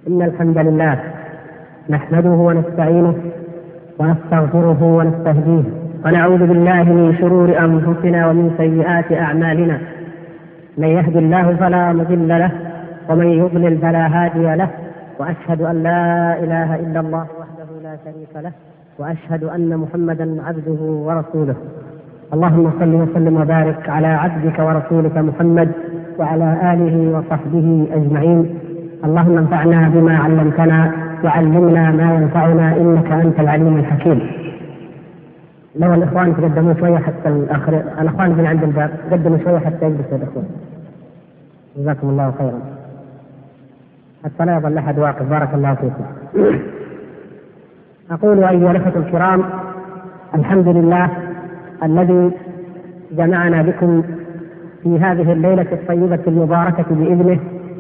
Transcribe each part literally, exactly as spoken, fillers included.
إن الحمد لله نحمده ونستعينه ونستغفره ونستهديه ونعوذ بالله من شرور أنفسنا ومن سيئات أعمالنا. من يهد الله فلا مضل له ومن يضلل فلا هادي له، وأشهد أن لا إله إلا الله وحده لا شريك له، وأشهد أن محمدا عبده ورسوله. اللهم صل وسلم وبارك على عبدك ورسولك محمد وعلى آله وصحبه أجمعين. اللهم انفعنا بما علمتنا وعلمنا ما ينفعنا إنك أنت العليم الحكيم. لو الإخوان تقدموا شوية حتى الآخر، الإخوان من عند الباب قدموا شوية حتى يجلس الإخوان، جزاكم الله خيرا، حتى لا يظل أحد واقف. بارك الله فيكم. أقول أيها الأخوة الكرام، الحمد لله الذي جمعنا بكم في هذه الليلة الطيبة المباركة بإذنه،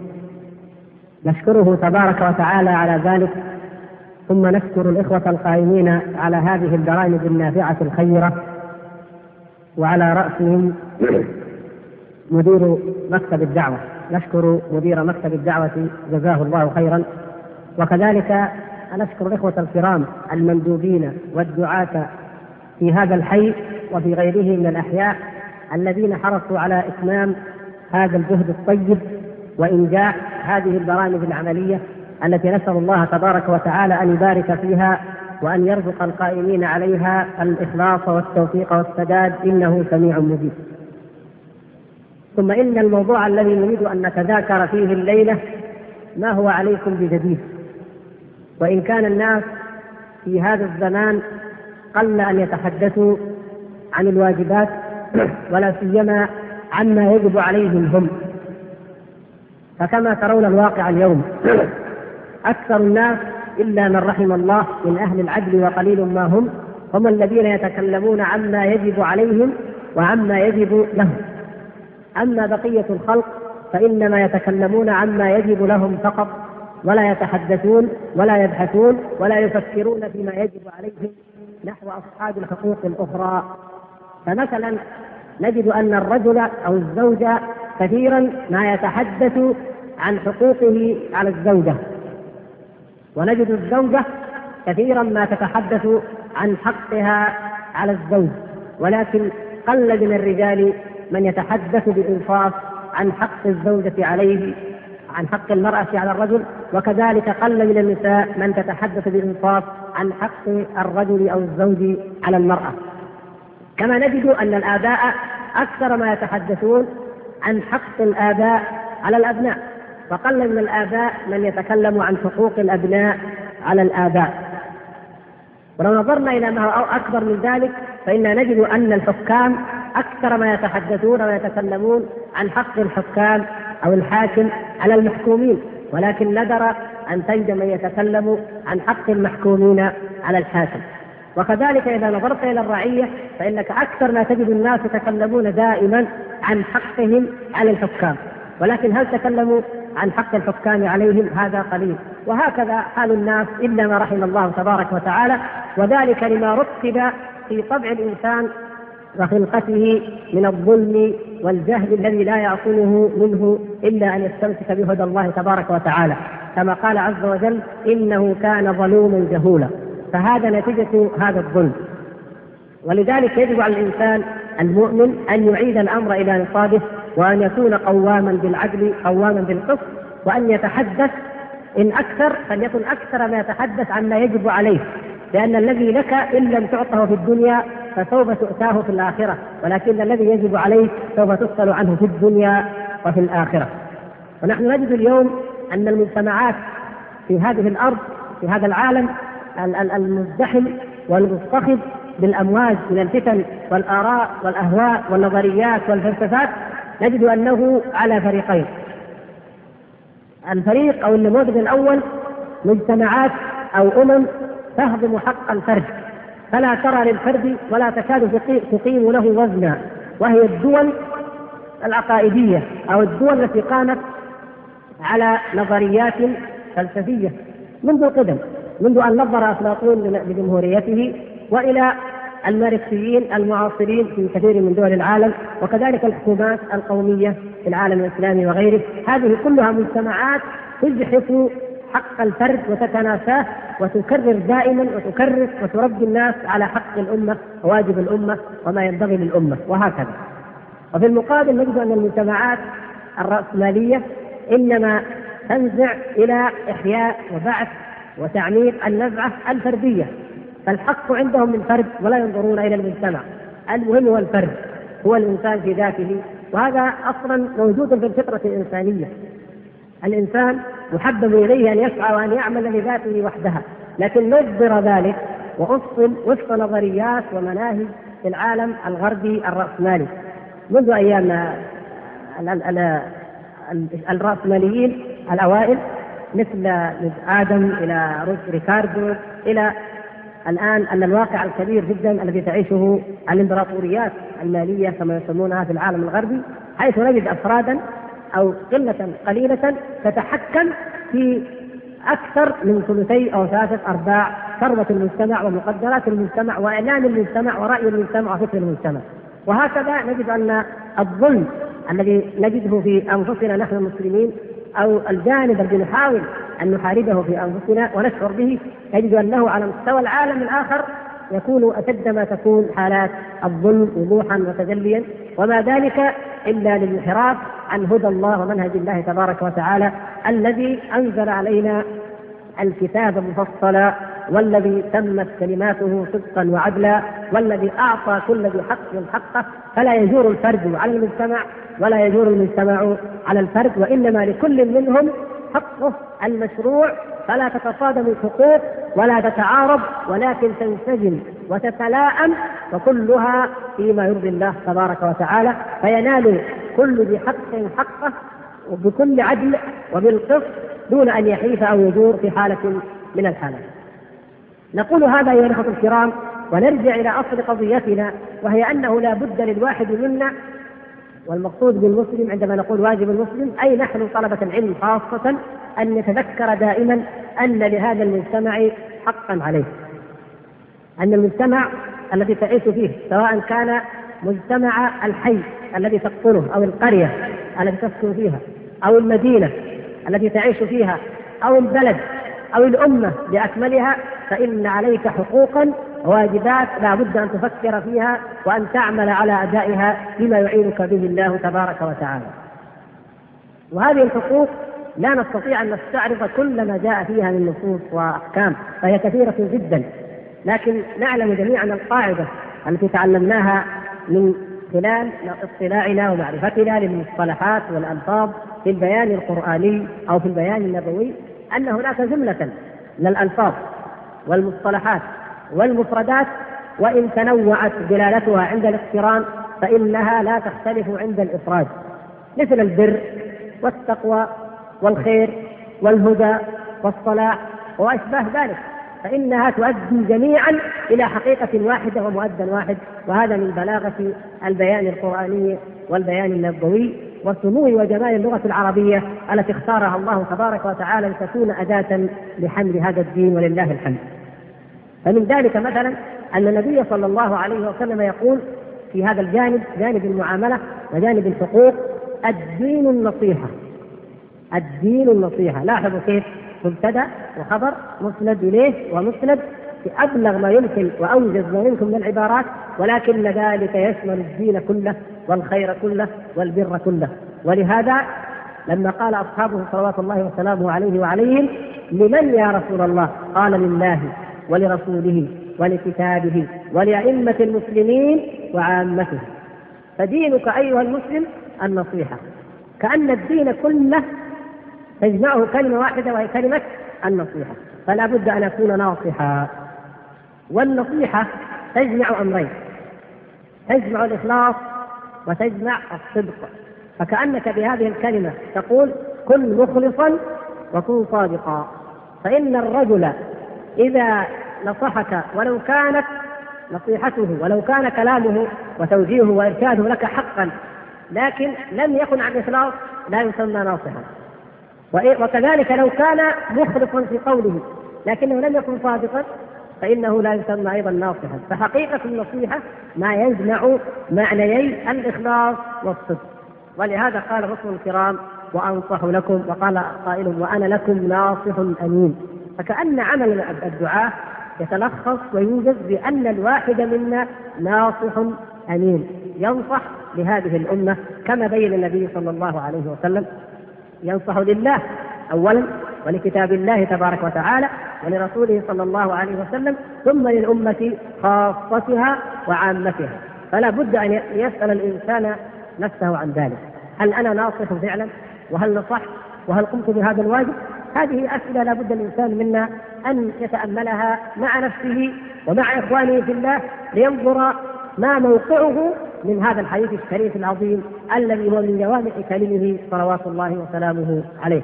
نشكره تبارك وتعالى على ذلك، ثم نشكر الإخوة القائمين على هذه البرامج النافعة الخيرة، وعلى رأسهم مدير مكتب الدعوة. نشكر مدير مكتب الدعوة جزاه الله خيرا، وكذلك نشكر الإخوة الكرام المندوبين والدعاة في هذا الحي وفي غيره من الأحياء الذين حرصوا على إتمام هذا الجهد الطيب وإنجاح هذه البرامج العملية التي نسأل الله تبارك وتعالى أن يبارك فيها وأن يرزق القائمين عليها الإخلاص والتوفيق والسداد، إنه سميع مجيب. ثم إن الموضوع الذي نريد أن نتذاكر فيه الليلة ما هو عليكم بجديد، وإن كان الناس في هذا الزمان قل أن يتحدثوا عن الواجبات ولا سيما عما يجب عليهم هم، فكما ترون الواقع اليوم أكثر الناس إلا من رحم الله من أهل العدل وقليل ما هم هم الذين يتكلمون عما يجب عليهم وعما يجب لهم. أما بقية الخلق فإنما يتكلمون عما يجب لهم فقط، ولا يتحدثون ولا يبحثون ولا يفكرون فيما يجب عليهم نحو أصحاب الحقوق الأخرى. فمثلا نجد أن الرجل أو الزوجة كثيرا ما يتحدث عن حقوقه على الزوجة، ونجد الزوجة كثيرا ما تتحدث عن حقها على الزوج، ولكن قل من الرجال من يتحدث بإنصاف عن حق الزوجة عليه، عن حق المرأة على الرجل، وكذلك قل من النساء من تتحدث بإنصاف عن حق الرجل أو الزوج على المرأة. كما نجد أن الآباء أكثر ما يتحدثون عن حق الآباء على الأبناء، فقل من الآباء من يتكلم عن حقوق الأبناء على الآباء. ولو نظرنا إلى ما هو أكبر من ذلك فإننا نجد أن الحكام أكثر ما يتحدثون ويتكلمون عن حق الحكام أو الحاكم على المحكومين، ولكن ندر أن تجد من يتكلم عن حق المحكومين على الحاكم. وكذلك إذا نظرت إلى الرعية فإنك أكثر ما تجد الناس يتكلمون دائما عن حقهم على الحكام، ولكن هل تكلموا عن حق الحكام عليهم؟ هذا قليل. وهكذا حال الناس إلا ما رحم الله تبارك وتعالى، وذلك لما رتب في طبع الإنسان وخلقته من الظلم والجهل الذي لا يعصمه منه إلا أن يستمسك بهدى الله تبارك وتعالى، كما قال عز وجل: إنه كان ظلوما جهولا. فهذا نتيجة هذا الظلم. ولذلك يجب على الإنسان المؤمن أن يعيد الأمر إلى نصابه، وأن يكون قواما بالعدل قواما بالقسط، وأن يتحدث إن أكثر فليكن أكثر ما يتحدث عما يجب عليه، لأن الذي لك إن لم تعطه في الدنيا فسوف تؤتاه في الآخرة، ولكن الذي يجب عليك سوف تسأل عنه في الدنيا وفي الآخرة. ونحن نجد اليوم أن المجتمعات في هذه الأرض، في هذا العالم المزدحم والمضطهد بالأمواج من الفتن والآراء والأهواء والنظريات والفلسفات، نجد أنه على فريقين. الفريق أو النموذج الأول مجتمعات أو أمم تهضم حق الفرد، فلا ترى للفرد ولا تكاد تقيم له وزنا، وهي الدول العقائدية أو الدول التي قامت على نظريات فلسفية منذ القدم، منذ أن نظر أفلاطون بجمهوريته وإلى الماركسيين المعاصرين في كثير من دول العالم، وكذلك الحكومات القومية في العالم الإسلامي وغيره. هذه كلها مجتمعات تزحف حق الفرد وتتناساه وتكرر دائما وتكرر وتربي الناس على حق الأمة وواجب الأمة وما ينبغي للأمة وهكذا. وفي المقابل نجد أن المجتمعات الرأسمالية إنما تنزع إلى إحياء وبعث وتعمير النزعة الفردية، فالحق عندهم من فرد ولا ينظرون إلى المجتمع. المهم هو الفرد، هو الإنسان في ذاته، وهذا أصلا موجود في الفطرة الإنسانية. الإنسان محبب إليه أن يسعى وأن يعمل لذاته وحدها، لكن نظر ذلك وأصل وفق نظريات ومناهج في العالم الغربي الرأسمالي منذ أيام الرأسماليين الأوائل مثل آدم إلى ريكاردو إلى الآن، أن الواقع الكبير جدا الذي تعيشه الإمبراطوريات المالية كما يسمونها في العالم الغربي، حيث نجد أفرادا أو قلة قليلة تتحكم في أكثر من ثلثي أو ثلاثة أرباع ثروة المجتمع ومقدرات المجتمع وإعلام المجتمع ورأي المجتمع وفكر المجتمع. وهكذا نجد أن الظلم الذي نجده في أنفسنا نحن المسلمين أو الجانب الذي نحاول أن نحاربه في أنفسنا ونشعر به، نجد أنه على مستوى العالم الآخر يكون أشد ما تكون حالات الظلم وضوحا وتجليا، وما ذلك إلا للانحراف عن هدى الله ومنهج الله تبارك وتعالى الذي أنزل علينا الكتاب مفصلا، والذي تمت كلماته صدقا وعدلا، والذي أعطى كل ذي حق حقه، فلا يجور الفرد على المجتمع ولا يجور المجتمع على الفرد، وإنما لكل منهم حقه المشروع، فلا تتصادم الحقوق ولا تتعارض ولكن تنسجم وتتلاءم، وكلها فيما يرضي الله تبارك وتعالى، فينال كل ذي حق حقه وبكل عدل وبالقسط دون أن يحيف أو يجور في حالة من الحالات. نقول هذا أيها الأخوة الكرام ونرجع إلى أصل قضيتنا، وهي أنه لا بد للواحد منا، والمقصود بالمسلم عندما نقول واجب المسلم أي نحن طلبة العلم خاصة، أن يتذكر دائما أن لهذا المجتمع حقا عليه، أن المجتمع الذي تعيش فيه سواء كان مجتمع الحي الذي تسكنه أو القرية التي تسكن فيها أو المدينة التي تعيش فيها أو البلد أو الأمة بأكملها، فإن عليك حقوقا وواجبات لا بد أن تفكر فيها وأن تعمل على أدائها بما يعينك به الله تبارك وتعالى. وهذه الحقوق لا نستطيع أن نستعرض كل ما جاء فيها من نصوص وأحكام، فهي كثيرة جدا، لكن نعلم جميعا القاعدة التي تعلمناها من خلال اطلاعنا ومعرفتنا للمصطلحات والألفاظ في البيان القرآني أو في البيان النبوي، أن هناك جملة من الألفاظ والمصطلحات والمفردات وإن تنوعت دلالتها عند الاقتران فإنها لا تختلف عند الإفراد، مثل البر والتقوى والخير والهدى والصلاح وأشباه ذلك، فإنها تؤدي جميعا إلى حقيقة واحدة ومؤدى واحد. وهذا من بلاغة البيان القرآني والبيان النبوي وسمو وجمال اللغة العربية التي اختارها الله تبارك وتعالى لتكون أداة لحمل هذا الدين ولله الحمد. فمن ذلك مثلا أن النبي صلى الله عليه وسلم يقول في هذا الجانب، جانب المعاملة وجانب الحقوق: الدين النصيحة. الدين النصيحة، لاحظوا كيف مبتدأ وخبر مسند إليه ومسند في أبلغ ما يمكن وأوجز ما يمكن من العبارات، ولكن ذلك يشمل الدين كله والخير كله والبر كله. ولهذا لما قال أصحابه صلوات الله وسلامه عليه وعليهم: لمن يا رسول الله؟ قال: لله ولرسوله ولكتابه ولأئمة المسلمين وعامته. فدينك أيها المسلم النصيحة، كأن الدين كله تجمعه كلمة واحدة وهي كلمة النصيحة، فلا بد أن أكون ناصحا. والنصيحة تجمع أمرين: تجمع الإخلاص وتجمع الصدق، فكأنك بهذه الكلمة تقول: كن مخلصا وكن صادقا. فإن الرجل إذا نصحك ولو كانت نصيحته ولو كان كلامه وتوجيهه وإرشاده لك حقا لكن لم يكن عن إخلاص لا يسمى ناصحا، وكذلك لو كان مخلصا في قوله لكنه لم يكن صادقا فإنه لا يسمى أيضا ناصحا. فحقيقة النصيحة ما يجمع معنيي الإخلاص والصدق. ولهذا قال الرسول الكرام وأنصح لكم، وقال قائل وأنا لكم ناصح أمين. فكأن عمل الدعاء يتلخص ويوجد بأن الواحد منا ناصح أمين ينصح لهذه الأمة كما بين النبي صلى الله عليه وسلم، ينصح لله أولا ولكتاب الله تبارك وتعالى ولرسوله صلى الله عليه وسلم، ثم للأمة خاصتها وعامتها. فلا بد أن يسأل الإنسان نفسه عن ذلك: هل أنا ناصح فعلا؟ وهل نصحت؟ وهل قمت بهذا الواجب؟ هذه أسئلة لا بد الإنسان منا أن يتأملها مع نفسه ومع إخوانه في الله، لينظر ما موقعه من هذا الحديث الشريف العظيم الذي هو من جوامع كلمه صلوات الله وسلامه عليه.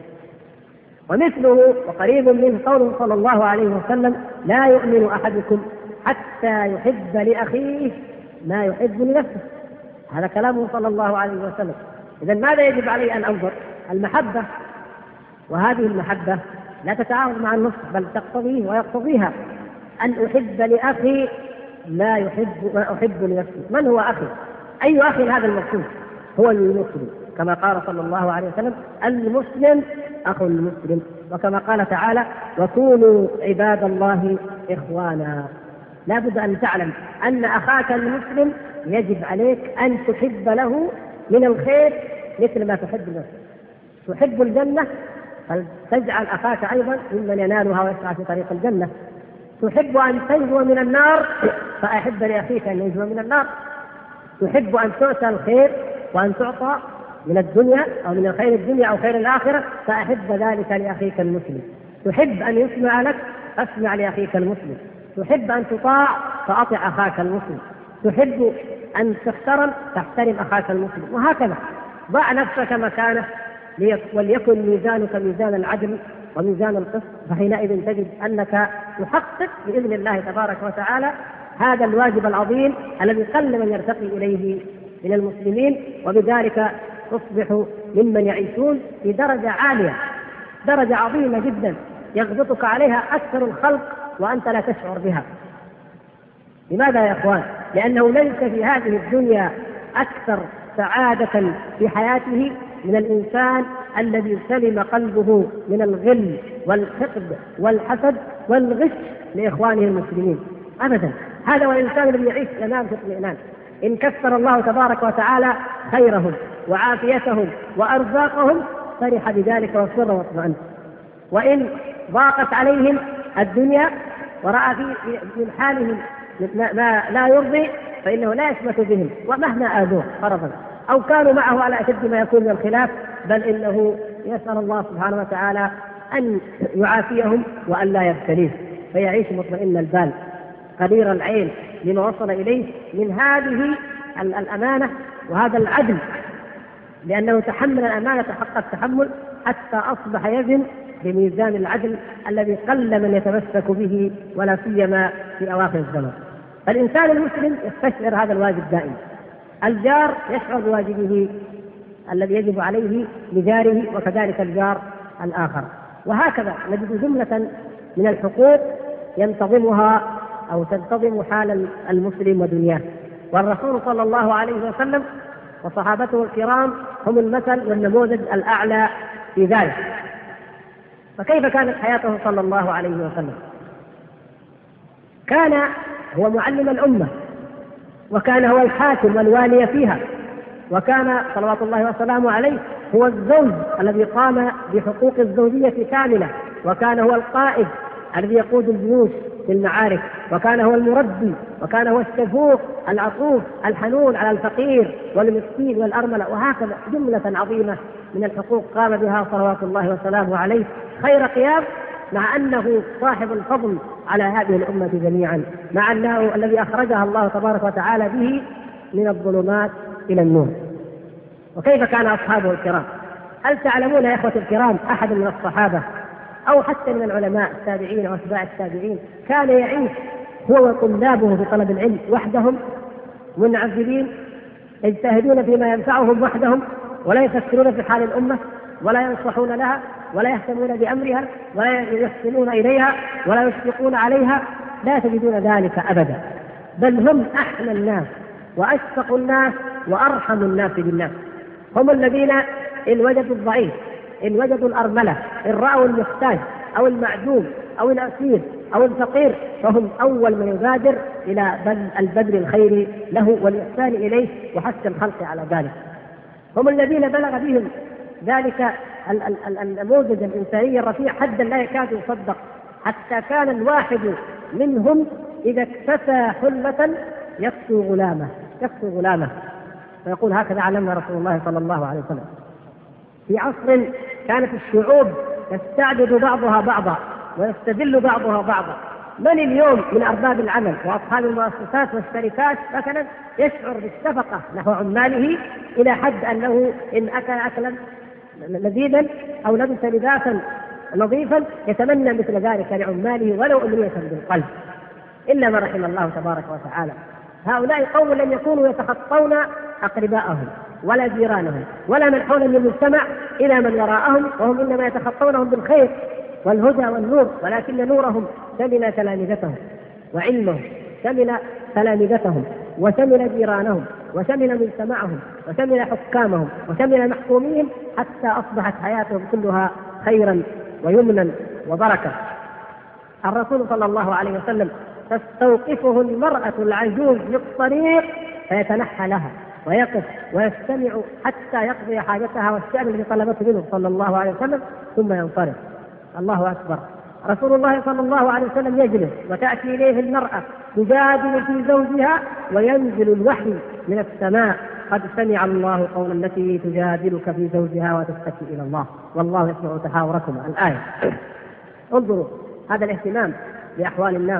ومثله وقريب منه قوله صلى الله عليه وسلم: لا يؤمن أحدكم حتى يحب لأخيه ما يحب لنفسه. هذا كلامه صلى الله عليه وسلم. إذن ماذا يجب علي أن أنظر؟ المحبة، وهذه المحبة لا تتعارض مع النص بل تقتضيه ويقتضيها أن أحب لأخي ما يحب ما أحب لنفسي. من هو أخي؟ أي أخي هذا المقصود؟ هو المسلم، كما قال صلى الله عليه وسلم: المسلم أخو المسلم. وكما قال تعالى: وكونوا عباد الله إخوانا. لا بد أن تعلم أن أخاك المسلم يجب عليك أن تحب له من الخير مثل ما تحب نفسك. تحب الجنة فلتجعل أخاك أيضا ممن ينالها ويسعى في طريق الجنة. تحب أن تنجو من النار فأحب لأخيك أن ينجو من النار. تحب أن تؤتى الخير وأن تعطى من الدنيا أو من خير الدنيا أو خير الآخرة فأحب ذلك لأخيك المسلم. تحب أن يسمع لك فاسمع لأخيك المسلم. تحب أن تطاع فأطع أخاك المسلم. تحب أن تحترم تحترم أخاك المسلم. وهكذا ضع نفسك مكانه وليكن ميزانك ميزان العدل وميزان القسط، فحينئذ تجد أنك تحقق بإذن الله تبارك وتعالى هذا الواجب العظيم الذي قل من يرتقي إليه من المسلمين، وبذلك تصبح ممن يعيشون في درجة عالية، درجة عظيمة جدا يغبطك عليها أكثر الخلق وأنت لا تشعر بها. لماذا يا أخوان؟ لأنه ليس في هذه الدنيا أكثر سعادة في حياته من الإنسان الذي سلم قلبه من الغل والحقد والحسد والغش لإخوانه المسلمين أبدا. هذا هو الإنسان الذي يعيش ينام في اطمئنان. إن كثر الله تبارك وتعالى خيرهم وعافيتهم وأرزاقهم فرح بذلك وسر واطمئن، وإن ضاقت عليهم الدنيا ورأى في حالهم ما لا يرضي فإنه لا يشمت بهم ومهما آذوه فرضا أو كانوا معه على أشد ما يكون من الخلاف، بل إنه يسأل الله سبحانه وتعالى أن يعافيهم وأن لا يبتليه، فيعيش مطمئن البال قدير العين لما وصل إليه من هذه الأمانة وهذا العدل، لأنه تحمل الأمانة حق التحمل حتى أصبح يزن بميزان العدل الذي قل من يتمسك به ولا سيما في أواخر الزمن. فالإنسان المسلم يستشعر هذا الواجب دائما. الجار يشعر بواجبه الذي يجب عليه لجاره وكذلك الجار الآخر، وهكذا نجد جملة من الحقوق ينتظمها أو تنتظم حال المسلم ودنياه. والرسول صلى الله عليه وسلم وصحابته الكرام هم المثل والنموذج الأعلى في ذلك. فكيف كانت حياته صلى الله عليه وسلم؟ كان هو معلم الأمة، وكان هو الحاكم والوالي فيها، وكان صلوات الله وسلامه عليه هو الزوج الذي قام بحقوق الزوجية كاملة، وكان هو القائد الذي يقود الجيوش في المعارك، وكان هو المربي، وكان هو الشفوق العطوف الحنون على الفقير والمسكين والأرملة، وهكذا جملة عظيمة من الحقوق قام بها صلوات الله وسلامه عليه خير قيام، مع أنه صاحب الفضل على هذه الأمة جميعا، مع أنه الذي أخرجها الله تبارك وتعالى به من الظلمات إلى النور. وكيف كان أصحابه الكرام؟ هل تعلمون يا إخوة الكرام أحد من الصحابة أو حتى من العلماء التابعين وأتباع التابعين كان يعيش هو وطلابه في طلب العلم وحدهم منعزلين يجتهدون فيما ينفعهم وحدهم، ولا يفكرون في حال الأمة ولا ينصحون لها ولا يهتمون بأمرها ولا يحسنون إليها ولا يشفقون عليها؟ لا تجدون ذلك أبدا، بل هم أحلى الناس وأشفق الناس وأرحم الناس بالناس. هم الذين إن وجدوا الضعيف، إن وجدوا الأرملة، إن رأوا المحتاج أو المعدوم أو الأسير أو الفقير، فهم أول من يبادر إلى البذل الخير له والإحسان إليه وحث الخلق على ذلك. هم الذين بلغ بهم ذلك النموذج الإنساني الرفيع حدا لا يكاد يصدق، حتى كان الواحد منهم إذا اكتسى حلة يكسو غلامه يكسو غلامه فيقول هكذا علمنا رسول الله صلى الله عليه وسلم. في عصر كانت الشعوب تستعبد بعضها بعضا ويستذل بعضها بعضا، من اليوم من أرباب العمل وأصحاب المؤسسات والشركات مثلا يشعر بالشفقة نحو عماله إلى حد أنه إن أكل أكلا لذيذا أو لبس لباسا نظيفا يتمنى مثل ذلك لعماله ولو أمنية بالقلب، إلا من رحم الله تبارك وتعالى. هؤلاء قوم لم يكونوا يتخطون أقرباءهم ولا جيرانهم ولا من حول من المجتمع إلى من وراءهم، وهم إنما يتخطونهم بالخير والهدى والنور، ولكن نورهم شمل تلامذتهم وعلمهم شمل تلامذتهم وشمل جيرانهم وشمل مجتمعهم وشمل حكامهم وشمل محكوميهم، حتى أصبحت حياتهم كلها خيرا ويمنا وبركة. الرسول صلى الله عليه وسلم تستوقفه المرأة العجوز في الطريق فيتنحى لها ويقف ويستمع حتى يقضي حاجتها والشأن الذي طلبته منه صلى الله عليه وسلم ثم ينصرف. الله أكبر. رسول الله صلى الله عليه وسلم يجلس وتأتي إليه المرأة تجادل في زوجها وينزل الوحي من السماء قد سمع الله قول التي تجادلك في زوجها وتشتكي إلى الله والله يسمع تحاوركما الآية. انظروا هذا الاهتمام بأحوال الناس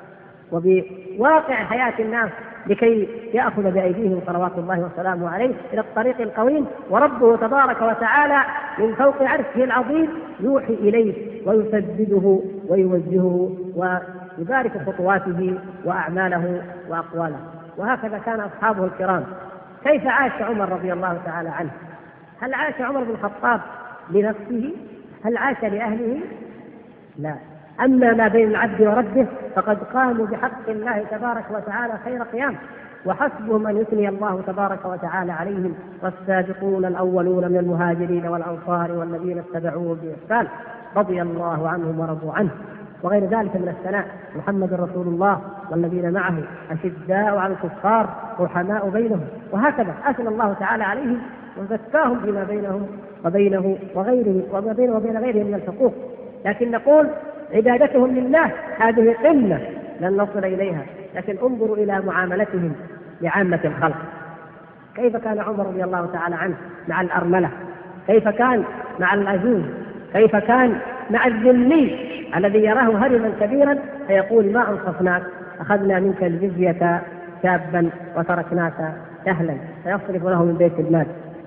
وبواقع حياة الناس لكي يأخذ بأيديهم صلوات الله وسلامه عليه إلى الطريق القويم، وربه تبارك وتعالى من فوق عرشه العظيم يوحي إليه ويسدده ويوجهه ويبارك خطواته وأعماله وأقواله. وهكذا كان أصحابه الكرام. كيف عاش عمر رضي الله تعالى عنه؟ هل عاش عمر بن الخطاب لنفسه؟ هل عاش لأهله؟ لا. أما ما بين العبد وربه فقد قاموا بحق الله تبارك وتعالى خير قيام، وحسبهم أن يثني الله تبارك وتعالى عليهم والسابقون الأولون من المهاجرين والأنصار والذين اتبعوه بإحسان رضي الله عنهم ورضوا عنه، وغير ذلك من الثناء. محمد رسول الله والذين معه أشداء على الكفار رحماء بينهم، وهكذا أثنى الله تعالى عليهم وزكاهم فيما بينهم وبينه وغيره وما بينه وبين غيرهم من الحقوق. لكن نقول عبادتهم لله هذه قمة لن نصل إليها، لكن انظروا إلى معاملتهم لعامة الخلق. كيف كان عمر رضي الله تعالى عنه مع الأرملة، كيف كان مع العجوز، كيف كان مع الذمي الذي يراه هرما كبيرا فيقول ما أنصفناك، أخذنا منك الجزية شابا وتركناك سهلا، فيصرف له من بيت المال.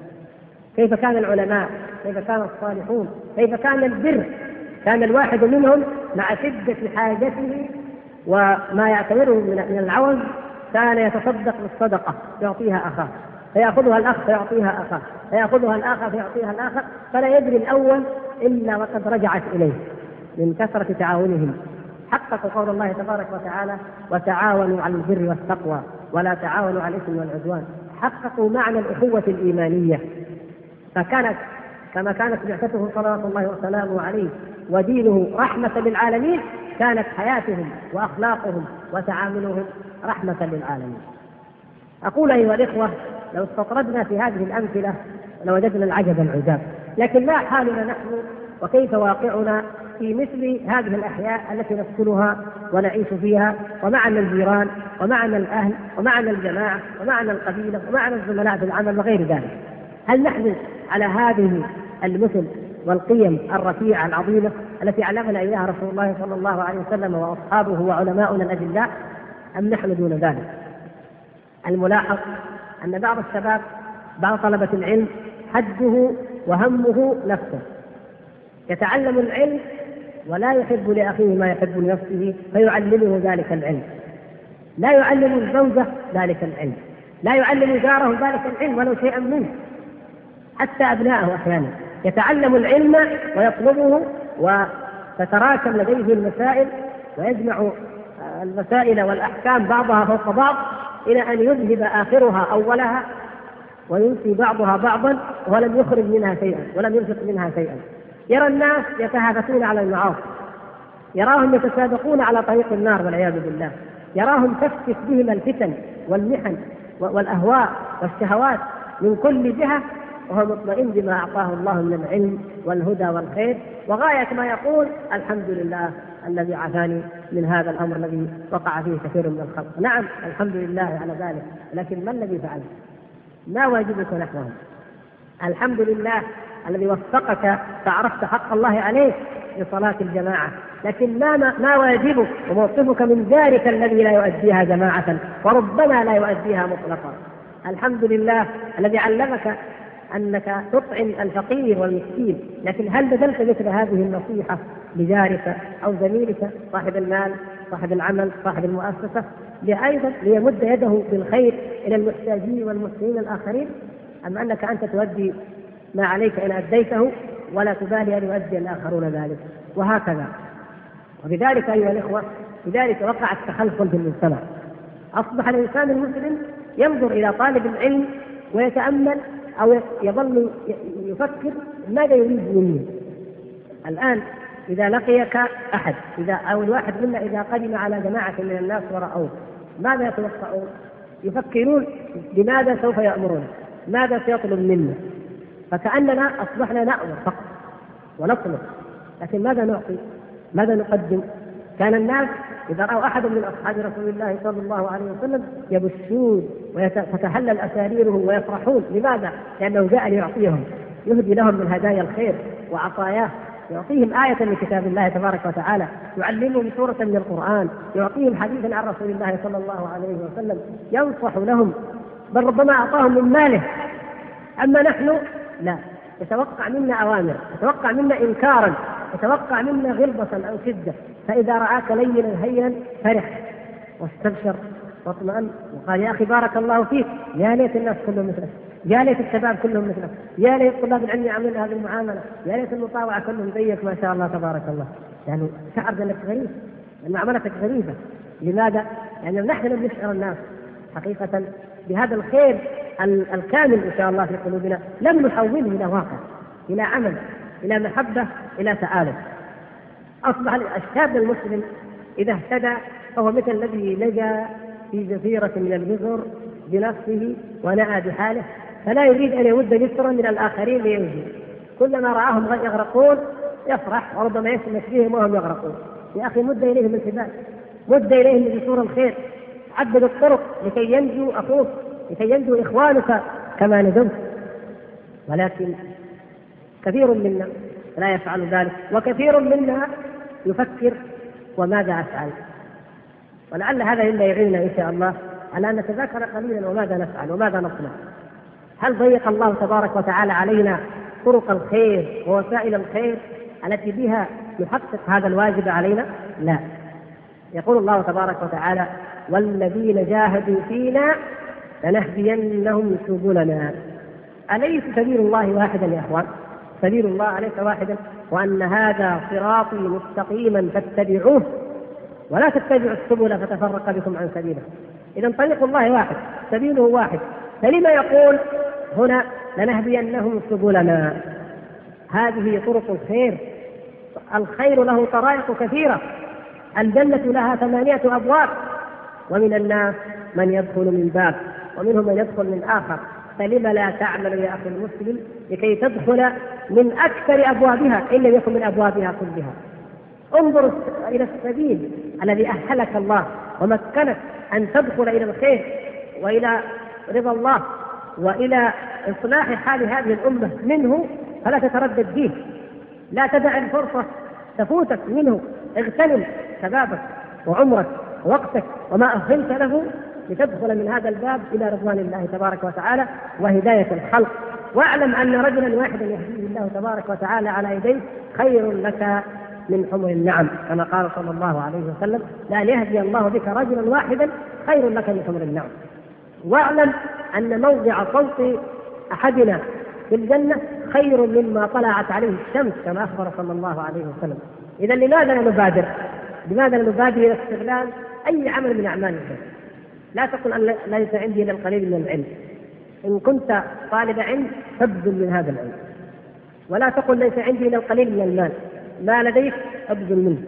كيف كان العلماء، كيف كان الصالحون، كيف كان البر. كان الواحد منهم مع شدة حاجته وما يعتبره من العوز كان يتصدق بالصدقة يعطيها أخاه، فيأخذها الأخ فيعطيها أخاه، فيأخذها الآخر فيعطيها الآخر، فلا يدري الأول إلا وقد رجعت إليه من كثرة تعاونهم. حققوا قول الله تبارك وتعالى وتعاونوا على البر والتقوى ولا تعاونوا على الإثم والعدوان. حققوا معنى الأخوة الإيمانية، فكانت كما كانت بعثته صلوات الله وسلامه عليه ودينه رحمة للعالمين، كانت حياتهم وأخلاقهم وتعاملهم رحمة للعالمين. أقول أيها الإخوة لو استطردنا في هذه الأمثلة لوجدنا العجب العجاب، لكن ما حالنا نحن وكيف واقعنا في مثل هذه الأحياء التي نسكنها ونعيش فيها، ومعنا الجيران ومعنا الأهل ومعنا الجماعة ومعنا القبيلة ومعنا الزملاء في العمل وغير ذلك. هل نحن على هذه المثل والقيم الرفيعة العظيمة التي علمنا إياها رسول الله صلى الله عليه وسلم وأصحابه وعلماؤنا الأجلاء، أم نحن دون ذلك؟ الملاحظ أن بعض الشباب بعض طلبة العلم حده وهمه نفسه، يتعلم العلم ولا يحب لأخيه ما يحب لنفسه فيعلمه ذلك العلم، لا يعلم الزوجة ذلك العلم، لا يعلم جاره ذلك العلم ولو شيئا منه، حتى أبنائه أحيانا يتعلم العلم ويطلبه وتتراكم لديه المسائل ويجمع المسائل والأحكام بعضها فوق بعض إلى أن يذهب آخرها أولها وينسي بعضها بعضا ولم يخرج منها شيئا ولم ينفق منها شيئا. يرى الناس يتهافتون على المعاصي، يراهم يتسابقون على طريق النار والعياذ بالله، يراهم تفتك بهم الفتن والمحن والأهواء والشهوات من كل جهة، وهو مطمئن بما أعطاه الله من العلم والهدى والخير، وغاية ما يقول الحمد لله الذي عافاني من هذا الأمر الذي وقع فيه كثير من الخلق. نعم الحمد لله على ذلك، لكن ما الذي فعله؟ ما واجبك نحوه؟ الحمد لله الذي وفقك فعرفت حق الله عليك لصلاة الجماعة، لكن ما ما واجبك وموقفك من ذلك الذي لا يؤديها جماعة وربما لا يؤديها مطلقا. الحمد لله الذي علمك أنك تطعم الفقير والمسكين، لكن هل بذلت مثل هذه النصيحة لجارك أو زميلك صاحب المال صاحب العمل صاحب المؤسسة لأيضا ليمد يده بالخير إلى المحتاجين والمسلمين الآخرين، أم أنك أنت تؤدي ما عليك إن أديته ولا تبالي أن يؤدي الآخرون ذلك؟ وهكذا. وبذلك أيها الإخوة بذلك وقع التخلف في المجتمع. أصبح الإنسان المسلم ينظر إلى طالب العلم ويتأمل أو يظل يفكر ماذا يريد مني الآن. إذا لقيك أحد إذا أو الواحد منا إذا قدم على جماعة من الناس ورأوه ماذا يتوقعون؟ يفكرون بماذا سوف يأمرون، ماذا سيطلب منا، فكأننا أصبحنا نأمر فقط ونطلب، لكن ماذا نعطي؟ ماذا نقدم؟ كان الناس إذا رأوا أحد من أصحاب رسول الله صلى الله عليه وسلم يبشون وتتهلل أساريرهم ويفرحون. لماذا؟ لأنه جاء ليعطيهم، يهدي لهم من هدايا الخير وعطاياه، يعطيهم آية من كتاب الله تبارك وتعالى، يعلمهم سورة من القرآن، يعطيهم حديثا عن رسول الله صلى الله عليه وسلم، ينصح لهم، بل ربما أعطاهم من ماله. أما نحن لا، يتوقع منا أوامر، يتوقع منا إنكارا، يتوقع منا غلظة أو شدة، فإذا رآك لينا هينا فرح واستبشر واطمئن وقال يا أخي بارك الله فيك، يا ليت الناس كلهم مثلك، يا ليت الشباب كلهم مثلك، يا ليت طلاب العلم يعملون هذه المعاملة، يا ليت المطاوعة كلهم زيك ما شاء الله تبارك الله. يعني شعر أنك غريب، أن معاملتك غريبة. لماذا؟ لأننا يعني نحن نشعر الناس حقيقة بهذا الخير الكامل إن شاء الله في قلوبنا، لم نحوله إلى واقع، إلى عمل، إلى محبة، إلى تآلف. أصبح الشاب المسلم إذا اهتدى فهو مثل الذي لجأ في جزيرة من الجزر بنفسه ونأى بحاله، فلا يريد أن يمد جسرا من الآخرين لينجو. كلما رآهم يغرقون يفرح وربما يسمح بهم وهم يغرقون. يا أخي مد إليهم الحبال، مد إليهم بجسور الخير، عدد الطرق لكي ينجو أخوك، لكي ينجو إخوانك كما نجوت. ولكن كثير منا لا يفعل ذلك، وكثير منا يفكر وماذا أفعل. ولعل هذا إلا يعيننا إن شاء الله على أن نتذكر قليلا وماذا نفعل وماذا نصنع. هل ضيق الله تبارك وتعالى علينا طرق الخير ووسائل الخير التي بها نحقق هذا الواجب علينا؟ لا. يقول الله تبارك وتعالى والذين جاهدوا فينا لنهدينهم سبلنا. أليس سبيل الله واحدا يا أخوان؟ سبيل الله أليس واحدا؟ وأن هذا صراطي مستقيما فاتبعوه ولا تتبعوا السبل فتفرق بكم عن سبيله. إذن طريق الله واحد، سبيله واحد، فلما يقول هنا لنهدينهم سبلنا؟ هذه طرق الخير. الخير له طرائق كثيرة، الجنة لها ثمانية أبواب، ومن الناس من يدخل من باب ومنهم من يدخل من آخر، فلما لا تعمل يا أخي المسلم لكي تدخل من أكثر أبوابها إن لم يكن من أبوابها كلها؟ انظر إلى السبيل الذي أهلك الله ومكنك أن تدخل إلى الخير وإلى رضا الله وإلى إصلاح حال هذه الأمة منه، فلا تتردد فيه، لا تدع الفرصة تفوتك منه، اغتنم شبابك وعمرك ووقتك وما أهلت له لتدخل من هذا الباب إلى رضوان الله تبارك وتعالى وهداية الخلق. واعلم أن رجلا واحدا يهديه الله تبارك وتعالى على يديه خير لك من حمر النعم، كما قال صلى الله عليه وسلم لأن يهدي الله بك رجلا واحدا خير لك من حمر النعم. واعلم أن موضع صوت أحدنا في الجنة خير مما طلعت عليه الشمس كما أخبر صلى الله عليه وسلم. إذا لماذا لا نبادر؟ لماذا لا نبادر إلى استغلال أي عمل من أعمال الخير؟ لا تقل أن ليس عندي إلا القليل من العلم، إن كنت طالب علم فابذل من هذا العلم، ولا تقل ليس عندي إلا القليل من المال، ما لديك ابذل منه.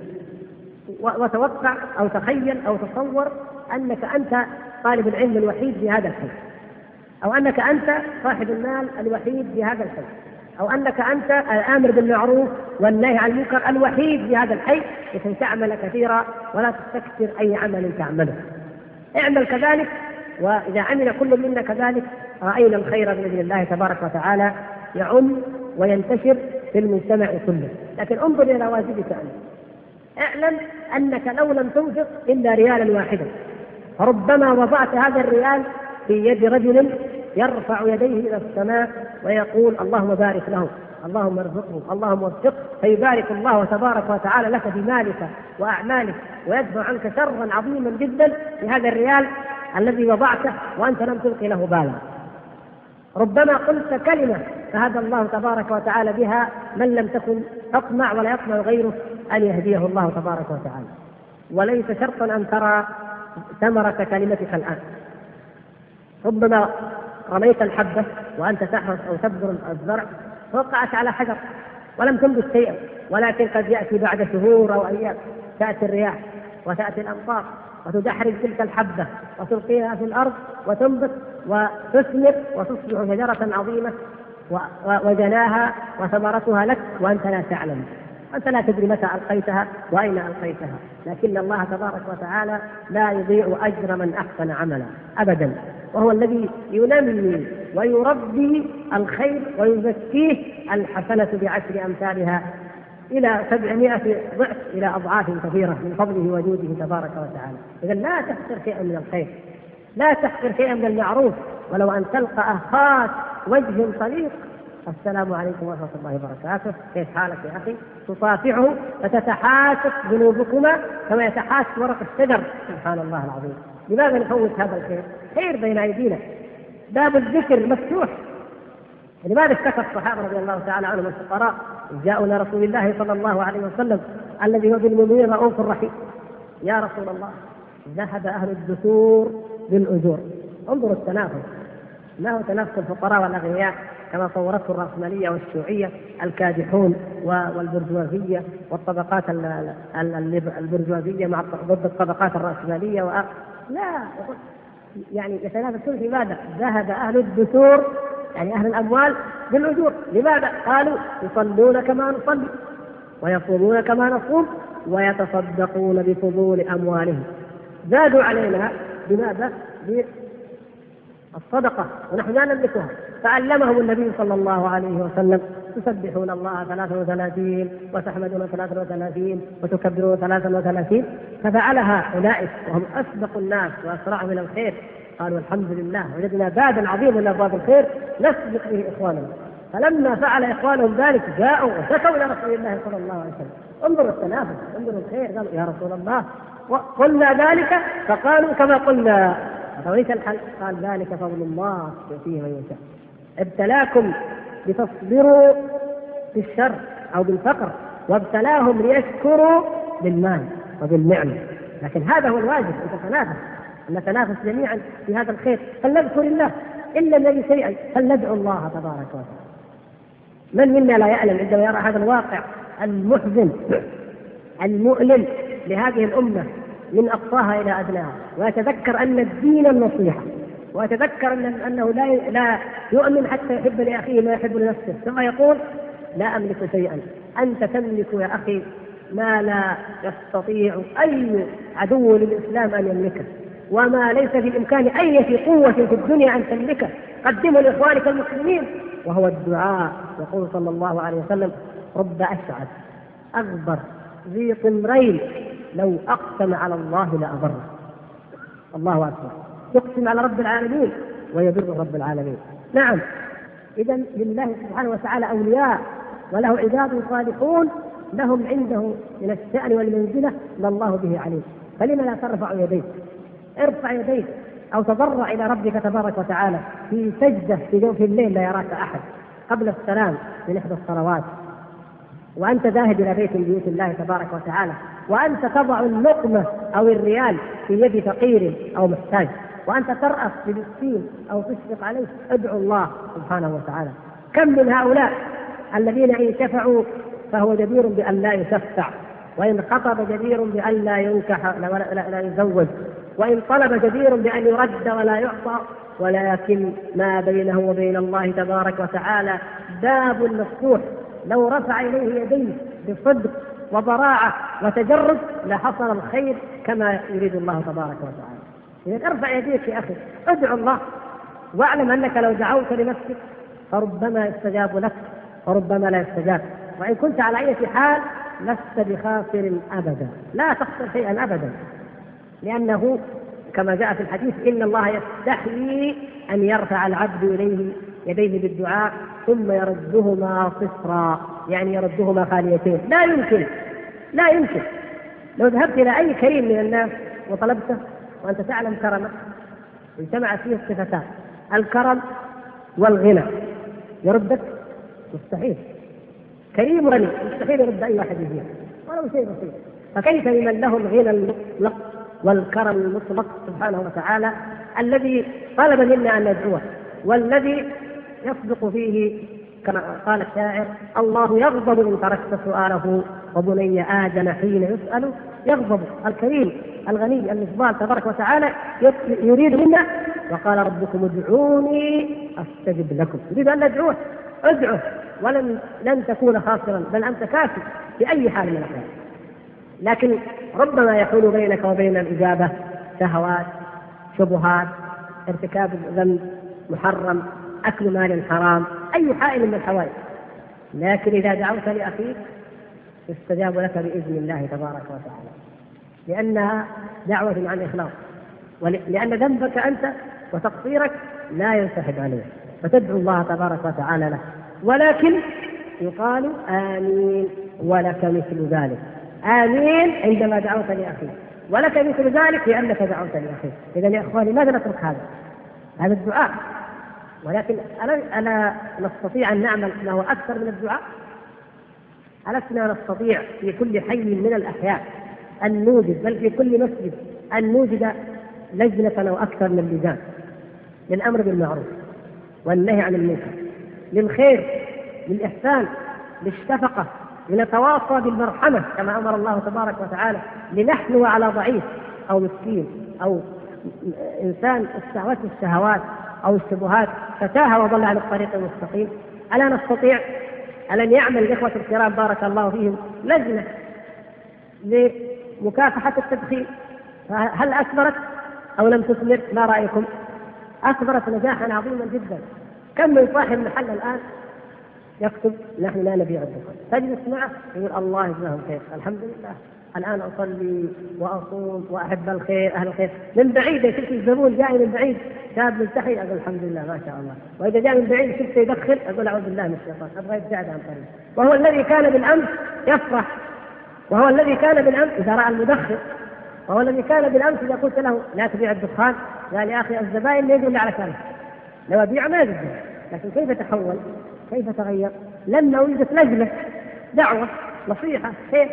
وتوقع أو تخيل أو تصور أنك أنت طالب العلم الوحيد في هذا الحي، أو أنك أنت صاحب المال الوحيد في هذا الحي، أو أنك أنت الآمر بالمعروف والنهي عن المنكر الوحيد في هذا الحي، لكي تعمل كثيرا ولا تستكثر أي عمل تعمله. اعمل كذلك، وإذا عمل كل منا كذلك رأينا الخير بإذن الله تبارك وتعالى يعم وينتشر في المجتمع كله. لكن انظر إلى واجبك أنت، اعلم أنك لو لم تنفق إلا ريالا واحدا فربما وضعت هذا الريال في يد رجل يرفع يديه إلى السماء ويقول اللهم بارك له، اللهم ارزقه، اللهم وفقه، فيبارك الله تبارك وتعالى لك في مالك وأعمالك، ويدفع عنك شرا عظيما جدا بهذا الريال الذي وضعته وأنت لم تلقي له بالا. ربما قلت كلمة فهدى الله تبارك وتعالى بها من لم تكن تطمع ولا يطمع غيره أن يهديه الله تبارك وتعالى. وليس شرطا أن ترى ثمرة كلمتك الآن. ربما رميت الحبة وأنت تحرث أو تبذر الزرع فوقعت على حجر ولم تنبت شيئا، ولكن قد يأتي بعد شهور أو أيام تأتي الرياح وتأتي الأمطار وتدحرج تلك الحبة وتلقيها في الأرض وتنبت وتثمر وتصبح شجرة عظيمة وجناها وثمرتها لك وأنت لا تعلم، أنت لا تدري متى ألقيتها وأين ألقيتها. لكن الله تبارك وتعالى لا يضيع أجر من أحسن عملا أبدا، وهو الذي ينمي ويربي الخير ويزكيه الحسنة بعشر أمثالها إلى سبعمائة ضعف إلى أضعاف كثيرة من فضله وجوده تبارك وتعالى. إذا لا تحقر شيئا من الخير، لا تحقر شيئا من المعروف، ولو أن تلقى أخاك وجه طليق السلام عليكم ورحمة الله وبركاته، كيف حالك يا أخي؟ تصافحه فتتحاسس ذنوبكما كما يتحاسس ورق الشجر. سبحان الله العظيم، لماذا نفوت هذا الخير؟ خير بين أيدينا، باب الذكر مفتوح. لماذا اشتكى الصحابة رضي الله تعالى عنهم الفقراء جاءوا إلى رسول الله صلى الله عليه وسلم الذي هو بالمؤمنين رؤوف رحيم؟ يا رسول الله ذهب أهل الدثور بالأجور. انظروا التنافس، ما هو تنافس الفقراء والأغنياء كما صورته الرأسمالية والشيوعية الكادحون والبرجوازية والطبقات البرجوازية مع ضد الطبقات الرأسمالية و... لا، يعني يتنافسون في ماذا؟ ذهب أهل الدثور يعني أهل الأموال بالأجور. لماذا؟ قالوا يصلون كما نصلي ويصومون كما نصوم ويتصدقون بفضول أموالهم. زادوا علينا بماذا؟ بالصدقة ونحن لا نملكها. فعلمهم النبي صلى الله عليه وسلم تسبحون الله ثلاثة وثلاثين وتحمدون ثلاثة وثلاثين وتكبرون ثلاثة وثلاثين. ففعلها أولئك وهم أسبق الناس وأسرعهم إلى الخير، قالوا الحمد لله وجدنا بابا عظيما من أبواب الخير نسبق به إخواننا. فلما فعل إخوانهم ذلك جاءوا وشكوا إلى رسول الله صلى الله عليه وسلم. انظروا التنافس، انظروا الخير. قالوا يا رسول الله وقلنا ذلك فقالوا كما قلنا. فوليس الحل؟ قال ذلك فضل الله يؤتيه من يشاء. ابتلاكم لتصبروا في الشر أو بالفقر، وابتلاهم ليشكروا بالمال وبالنعمة. لكن هذا هو الواجب، أن تتنافس، أن نتنافس جميعا في هذا الخير. فلنذكر الله إن لم نجد شيئا فلندعو الله تبارك وتعالى. من منا لا يعلم عندما يرى هذا الواقع المحزن المؤلم لهذه الأمة من أقصاها إلى أدناها، ويتذكر أن الدين النصيحة، ويتذكر أن أنه لا لا يؤمن حتى يحب لأخيه ما يحب لنفسه، ثم يقول لا أملك شيئا. أنت تملك يا أخي ما لا يستطيع أي عدو للإسلام أن يملكه، وما ليس في الإمكان أي قوة في الدنيا أن تملكه. قدموا لإخوانك المسلمين، وهو الدعاء. يقول صلى الله عليه وسلم رب أشعث أغبر ذي طمرين لو أقسم على الله لأبره. الله أكبر، يقسم على رب العالمين ويبر رب العالمين. نعم، إذن لله سبحانه وتعالى أولياء وله عباد صالحون لهم عنده من الشأن والمنزلة ما الله به عليم. فلما لا ترفع يديك؟ ارفع يديك أو تضرع إلى ربك تبارك وتعالى في سجدة في جوف الليل لا يراك أحد قبل السلام من إحدى الصلوات، وأنت ذاهب إلى بيت من بيوت الله تبارك وتعالى، وأنت تضع اللقمة أو الريال في يد فقير أو محتاج، وأنت ترأف بمسكين أو تشفق عليه، ادعو الله سبحانه وتعالى. كم من هؤلاء الذين إن شفعوا فهو جدير بأن لا يشفع، وإن خطب جدير بأن لا ينكح لا, لا, لا يزوج، وإن طلب جدير بأن يرد ولا يعطى، ولكن ما بينه وبين الله تبارك وتعالى باب مفتوح، لو رفع إليه يديه بصدق وضراعة وتجرد لحصل الخير كما يريد الله تبارك وتعالى. إذا ارفع يديك يا أخي، ادعو الله، واعلم أنك لو دعوت لنفسك فربما يستجاب لك وربما لا يستجاب، وإن كنت على أي حال لست بخاسر أبدا، لا تخسر شيئا أبدا، لأنه كما جاء في الحديث إن الله يستحيي أن يرفع العبد إليه يديه بالدعاء ثم يردهما صفرا، يعني يردهما خاليتين. لا يمكن لا يمكن لو ذهبت إلى أي كريم من الناس وطلبته وأنت تعلم كرمه اجتمعت فيه الصفتان الكرم والغنى، يردك؟ مستحيل. كريم غني مستحيل يرد أي واحد فيه ولو شيء بسيط، فكيف بمن له الغنى المطلق والكرم المطلق سبحانه وتعالى الذي طلب منا أن ندعوه، والذي يصدق فيه كما قال الشاعر: الله يغضب إن تركت سؤاله وبني آدم حين يسأل يغضب. الكريم الغني المفضال تبارك وتعالى يريد منا، وقال ربكم ادعوني أستجب لكم، يريد أن ندعوه. ادعوه ولن لن تكون خاسرا، بل أنت كافي في أي حال من الأحوال. لكن ربما يحول بينك وبين الإجابة شهوات، شبهات، ارتكاب ذنب محرم، أكل مال حرام، أي حائل من الحوائج. لكن إذا دعوت لأخيك يستجاب لك بإذن الله تبارك وتعالى، لأنها دعوة عن إخلاص، ولأن ذنبك أنت وتقصيرك لا ينسحب عليه، فتدعو الله تبارك وتعالى له. ولكن يقال آمين ولك مثل ذلك، آمين عندما دعوت لأخيك، ولك مثل ذلك لأنك دعوت لأخيك. إذن يا إخواني ماذا نترك هذا؟ هذا الدعاء، ولكن ألا, ألا نستطيع أن نعمل له أكثر من الدعاء؟ ألسنا نستطيع في كل حي من الأحياء أن نوجد، بل في كل مسجد أن نوجد لجنة أو أكثر من لجان للأمر بالمعروف والنهي عن المنكر، للخير، للإحسان، للشفقة، لنتواصى بالمرحمة كما أمر الله تبارك وتعالى، لنحنو على ضعيف أو مسكين أو إنسان استهوته الشهوات أو الشبهات فتاه وضل عن الطريق المستقيم. ألا نستطيع أن يعمل الإخوة الكرام بارك الله فيهم لجنة لمكافحة التدخين؟ هل أثمرت أو لم تثمر؟ ما رأيكم؟ أثمرت نجاحا عظيما جدا. كم من صاحب محل الآن يكتب نحن لا نبيع الدخان، تجلس معه يقول الله يجزاهم خير، الحمد لله الآن أصلي وأصوم وأحب الخير أهل الخير. من بعيد يشوف الزبون جاي من بعيد شاب ملتحي أقول الحمد لله ما شاء الله، وإذا جاء من بعيد شفته يدخل أقول أعوذ بالله من الشيطان أبغى يبتعد عن طريق. وهو الذي كان بالأمس يفرح، وهو الذي كان بالأمس إذا رأى المدخن، وهو الذي كان بالأمس إذا قلت له لا تبيع الدخان قال يا أخي الزبائن لا يقول لي على كلام، لو أبيع ما يجوز. لكن كيف تحول؟ كيف تغير؟ لما وجدت لجنة دعوة نصيحة خير،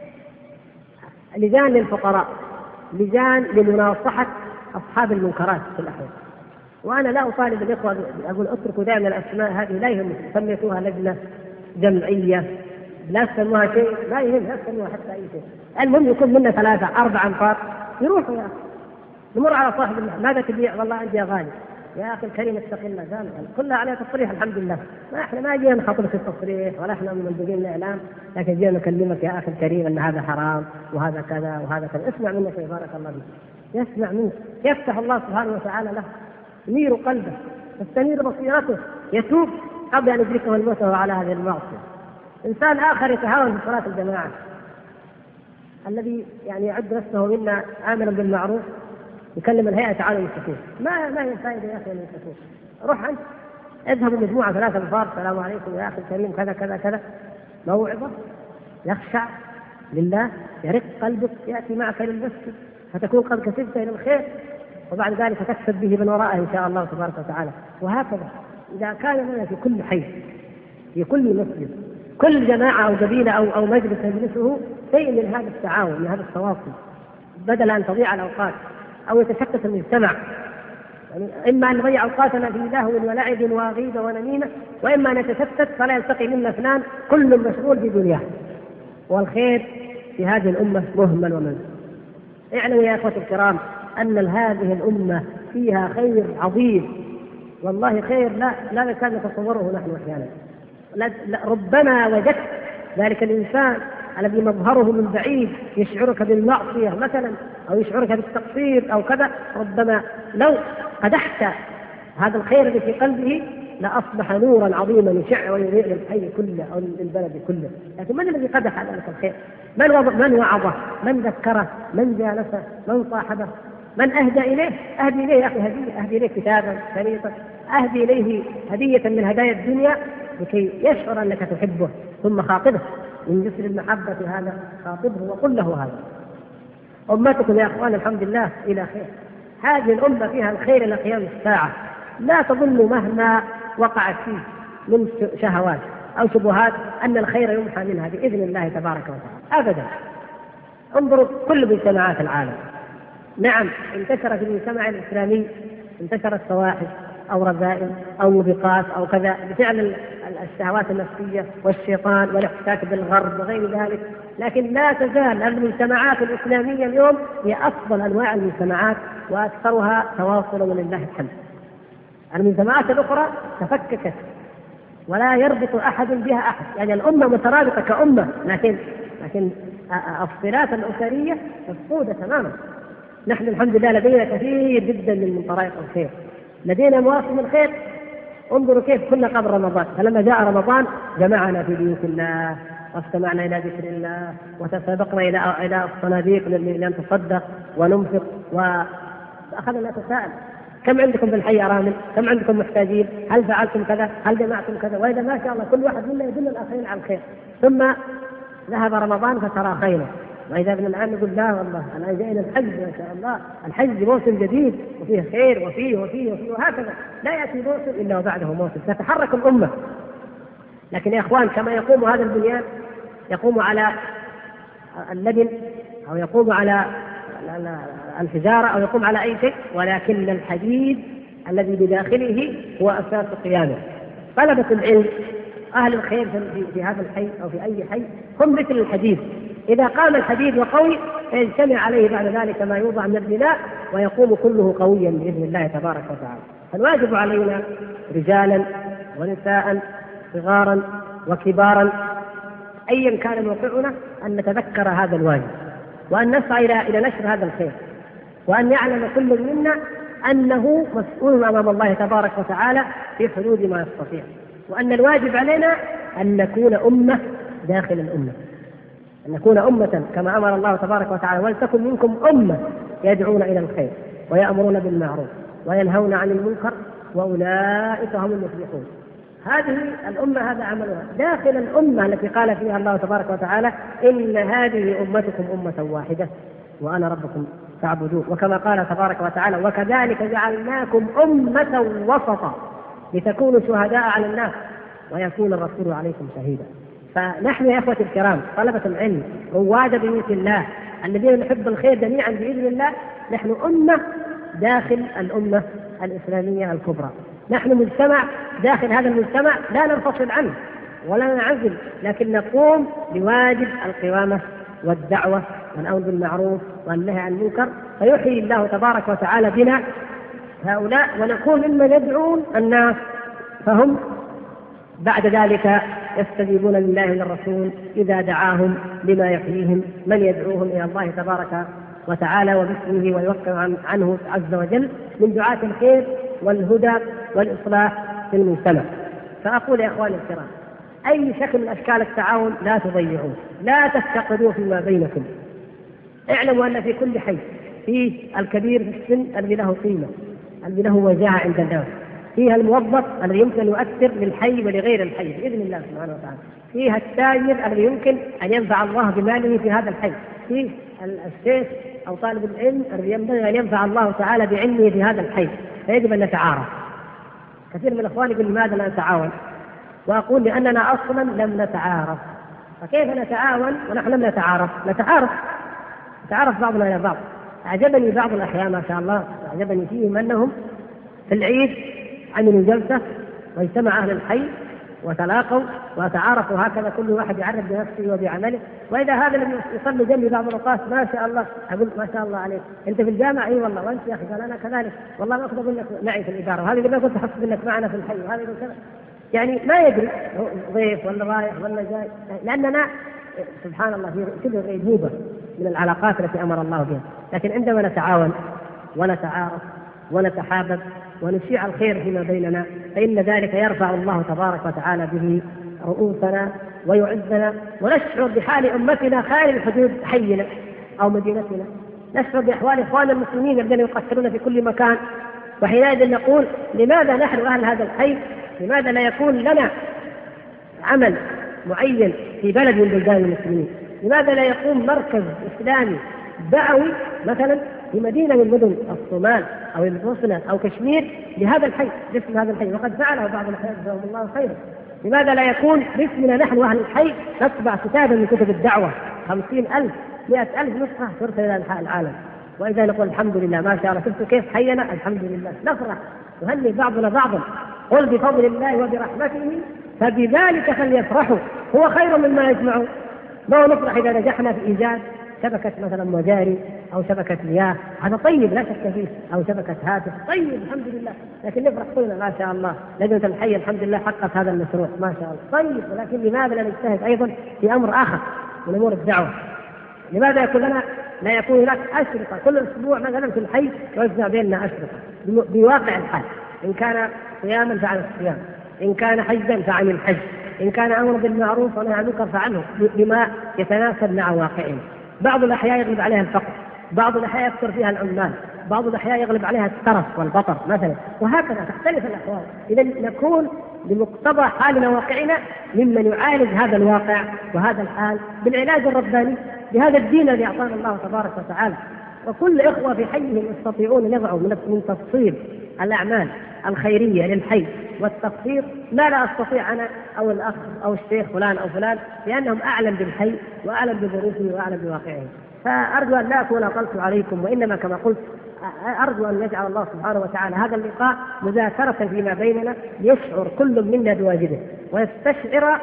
لجان للفقراء، لجان لمناصحة أصحاب المنكرات في الأحوال. وأنا لا أطالب الإخوة أقول اتركوا دائما الأسماء هذه، لا يهم، سميتوها لجنة جمعية لا تسموها شيء، لا يهم، لا تسموها حتى أي شيء، المهم يكون منا ثلاثة أربعة أنفار يروحوا يا أخي نمر على صاحب ماذا تبيع؟ والله عندي يا غالي، يا أخي الكريم اتق الله، زال كلها عليها تصريح الحمد لله، ما إحنا ما جينا نخاطر في التصريح ولا إحنا من مندوبين الإعلام، لكن جينا نكلمك يا أخي الكريم أن هذا حرام وهذا كذا وهذا كذا، اسمع منك يا بارك الله فيك، يسمع منك، يفتح الله سبحانه وتعالى له، ينير قلبه، تستنير بصيرته، يتوب قبل أن يدركه الموت وهو على هذه المعصية. إنسان آخر يتهاون في صلاة الجماعة، الذي يعني يعد نفسه منا آمرا بالمعروف يكلم الهيئة تعالوا يمسكوه، ما ما هي الفائدة يا أخي يمسكوه؟ روح أنت اذهبوا مجموعة ثلاثة أنفار السلام عليكم يا أخي الكريم كذا كذا كذا، موعظة، يخشع لله، يرق قلبك، يأتي معك للمسجد فتكون قد كسبت إلى الخير، وبعد ذلك تكسب به من وراءه إن شاء الله تبارك وتعالى. وهكذا إذا كان لنا في كل حي، في كل مسجد، كل جماعة أو قبيلة أو أو مجلس يجلسه شيء من هذا التعاون، من هذا التواصل، بدل أن تضيع الأوقات أو يتشتت المجتمع يعني إما أن نضيع أوقاتنا في لهو ولعب وغيبة ونميمة، وإما أن نتشتت فلا يلتقي منا اثنان كل مشغول بدنياه، والخير في هذه الأمة مهمل ومنزل. اعلموا يا إخوة الكرام أن هذه الأمة فيها خير عظيم، والله خير لا لا نكاد نتصوره نحن أحيانا. ربما وجدت ذلك الإنسان الذي مظهره من بعيد يشعرك بالمعصية مثلا أو يشعرك بالتقصير أو كذا، ربما لو قدحت هذا الخير الذي في قلبه لأصبح نورا عظيما يشع ويضيء للحي كله أو للبلد كله. لكن من الذي قدح ذلك الخير؟ من من وعظه؟ من ذكره؟ من جالسه؟ من صاحبه؟ من أهدى إليه؟ أهدي إليه يا أخي هدية، أهدي إليه كتابا شريطا، أهدي إليه هدية من هدايا الدنيا لكي يشعر أنك تحبه، ثم خاطبه من جسر المحبة هذا، خاطبه وقل له هذا. أمتكم يا أخوان الحمد لله إلى خير، هذه الأمة فيها الخير إلى قيام الساعة. لا تظنوا مهما وقعت فيه من شهوات أو شبهات أن الخير يمحى منها بإذن الله تبارك وتعالى، أبدا. انظروا كل مجتمعات العالم، نعم انتشر في المجتمع الإسلامي انتشرت فواحش أو رذائل أو موبقات أو كذا بفعل الشهوات النفسية والشيطان والاحتكاك بالغرب وغير ذلك، لكن لا تزال المجتمعات الإسلامية اليوم هي أفضل أنواع المجتمعات وأكثرها تواصلا ولله الحمد. المجتمعات الأخرى تفككت ولا يربط أحد بها أحد، يعني الأمة مترابطة كأمة، لكن لكن الصلات الأسرية مفقودة تماما. نحن الحمد لله لدينا كثير جدا من طرائق الخير، لدينا مواسم الخير. انظروا كيف كنا قبل رمضان، فلما جاء رمضان جمعنا في بيوت الله واستمعنا إلى ذكر الله وتسابقنا إلى إلى الصناديق لنتصدق وننفق، وأخذنا نتساءل كم عندكم بالحي أرامل؟ كم عندكم محتاجين؟ هل فعلتم كذا؟ هل جمعتم كذا؟ وإذا ما شاء الله كل واحد منا يدل الآخرين على الخير. ثم ذهب رمضان فتراخينا، وإذا من الآن نقول لا والله أنا جاينا الحج ما شاء الله، الحج موسم جديد وفيه خير وفيه وفيه وفيه وهكذا، لا يأتي موسم إلا وبعده موسم، تتحرك الأمة. لكن يا إخوان كما يقوم هذا البنيان يقوم على اللبن أو يقوم على الحجارة أو يقوم على أي شيء، ولكن الحديد الذي بداخله هو أساس قيامه. طلبة العلم أهل الخير في هذا الحي أو في أي حي هم مثل الحديد، إذا قام الحديد وقوي فيجتمع عليه بعد ذلك ما يوضع من البناء ويقوم كله قويا بإذن الله تبارك وتعالى. فالواجب علينا رجالا ونساء صغارا وكبارا أيا كان موقعنا أن نتذكر هذا الواجب، وأن نسعى إلى إلى نشر هذا الخير، وأن يعلم كل منا أنه مسؤول أمام الله تبارك وتعالى في حدود ما يستطيع، وأن الواجب علينا أن نكون أمة داخل الأمة، أن نكون أمة كما أمر الله تبارك وتعالى ولتكن منكم أمة يدعون إلى الخير ويأمرون بالمعروف وينهون عن المنكر وأولئك هم المفلحون. هذه الأمة هذا عملها داخل الأمة التي قال فيها الله تبارك وتعالى إن هذه أمتكم أمة واحدة وأنا ربكم فاعبدون، وكما قال تبارك وتعالى وكذلك جعلناكم أمة وسطا لتكونوا شهداء على الناس ويكون الرسول عليكم شهيدا. فنحن يا إخوة الكرام طلبة العلم رواد بيوت الله الذين نحب الخير جميعا بإذن الله، نحن أمة داخل الأمة الإسلامية الكبرى، نحن مجتمع داخل هذا المجتمع لا ننفصل عنه ولا ننعزل، لكن نقوم بواجب القوامة والدعوة والأمر بالمعروف والنهي عن المنكر، فيحيي الله تبارك وتعالى بنا هؤلاء ونكون ممن يدعون الناس، فهم بعد ذلك يستجيبون لله للرسول إذا دعاهم لما يحييهم، من يدعوهم إلى الله تبارك وتعالى وباسمه ويوقع عنه عز وجل من دعاة الخير والهدى والإصلاح في المجتمع. فأقول يا إخواني الكرام أي شكل من أشكال التعاون لا تضيعوه، لا تفتقدوا فيما بينكم. اعلموا أن في كل حي فيه الكبير في السن الذي له قيمة الذي له وجاهة عند الناس، فيها الموظف الذي يمكن أن يؤثر للحي ولغير الحي بإذن الله سبحانه وتعالى، فيها التاجر الذي يمكن أن ينفع الله بماله في هذا الحي، فيه الشيخ أو طالب العلم الذي ينبغي أن ينفع الله تعالى بعلمه في هذا الحي، فيجب أن نتعارف. كثير من الأخوان يقول لماذا لا نتعاون؟ وأقول لأننا أصلا لم نتعارف، فكيف نتعاون ونحن لم نتعارف؟ نتعارف نتعارف بعضنا إلى بعض. أعجبني بعض الأحيان ما شاء الله، أعجبني فيهم أنهم في العيد عملوا جلسة واجتمع أهل الحي وتلاقوا وتعارفوا هكذا، كل واحد يعرف بنفسه وبعمله. وإذا هذا لم يصلي جنبي بعض الأوقات ما شاء الله، أقول ما شاء الله عليك، أنت في الجامعة؟ أي والله. وأنت يا أخي؟ قال أنا كذلك، والله ما أقدر أقول لك معي في الإدارة، وهذه اللي كنت أحس منك معنا في الحي، وهذه كذا. يعني ما يدري ضيف ولا رايح ولا جاي، لأننا سبحان الله في كل غيبوبة من العلاقات التي أمر الله بها. لكن عندما نتعاون ونتعارف ونتحابب ونشيع الخير فيما بيننا، فإن ذلك يرفع الله تبارك وتعالى به رؤوسنا ويعزنا، ونشعر بحال أمتنا خارج حدود حينا أو مدينتنا، نشعر بأحوال إخواننا المسلمين الذين يقتلون في كل مكان. وحينئذ نقول لماذا نحن أهل هذا الحي لماذا لا يكون لنا عمل معين في بلد من بلدان المسلمين؟ لماذا لا يقوم مركز إسلامي دعوي مثلا في مدينة من مدن الصومال أو البوسنة أو كشمير لهذا الحي باسم هذا الحي؟ وقد فعله بعض الأحيان جزاهم الله خيرا. لماذا لا يكون باسمنا نحن أهل الحي نطبع كتابا من كتب الدعوة خمسين ألف مئة ألف نسخة ترسل إلى أنحاء العالم، وإذا نقول الحمد لله ما شاء الله شفتوا كيف حينا، الحمد لله، نفرح نهني بعضنا بعضا. قل بفضل الله وبرحمته فبذلك فليفرحوا هو خير مما يجمعون. ما نفرح إذا نجحنا في إيجاد شبكة مثلا مجاري أو شبكة مياه، هذا طيب لا شك فيه، أو شبكة هاتف، طيب الحمد لله. لكن نفرح كلنا ما شاء الله لجنة الحي الحمد لله حققت هذا المشروع ما شاء الله، طيب. ولكن لماذا لا نجتهد أيضا في أمر آخر من أمور الدعوة؟ لماذا يكون لنا لا يكون هناك أشرطة كل أسبوع مثلا في الحي يوزع بيننا أشرطة بواقع الحال، إن كان صياما فعن الصيام، إن كان حجا فعن الحج، إن كان أمر بالمعروف ونهى عن المنكر فعنه، بما يتناسب مع واقعنا. بعض الأحياء يغلب عليها الفقر، بعض الأحياء يكثر فيها العمال، بعض الأحياء يغلب عليها الترف والبطر مثلا، وهكذا تختلف الأحوال. إذا نكون بمقتضى حالنا واقعنا ممن يعالج هذا الواقع وهذا الحال بالعلاج الرباني بهذا الدين الذي أعطانا الله تبارك وتعالى. وكل إخوة في حيهم يستطيعون أن يضعوا من تفصيل الأعمال الخيرية للحي والتفصيل ما لا أستطيع أنا أو الأخ أو الشيخ فلان أو فلان، لأنهم أعلم بالحي وأعلم بظروفه وأعلم بواقعه. فأرجو أن لا أكون أطلت عليكم، وإنما كما قلت أرجو أن يجعل الله سبحانه وتعالى هذا اللقاء مذاكرة فيما بيننا، يشعر كل منا بواجبه ويستشعر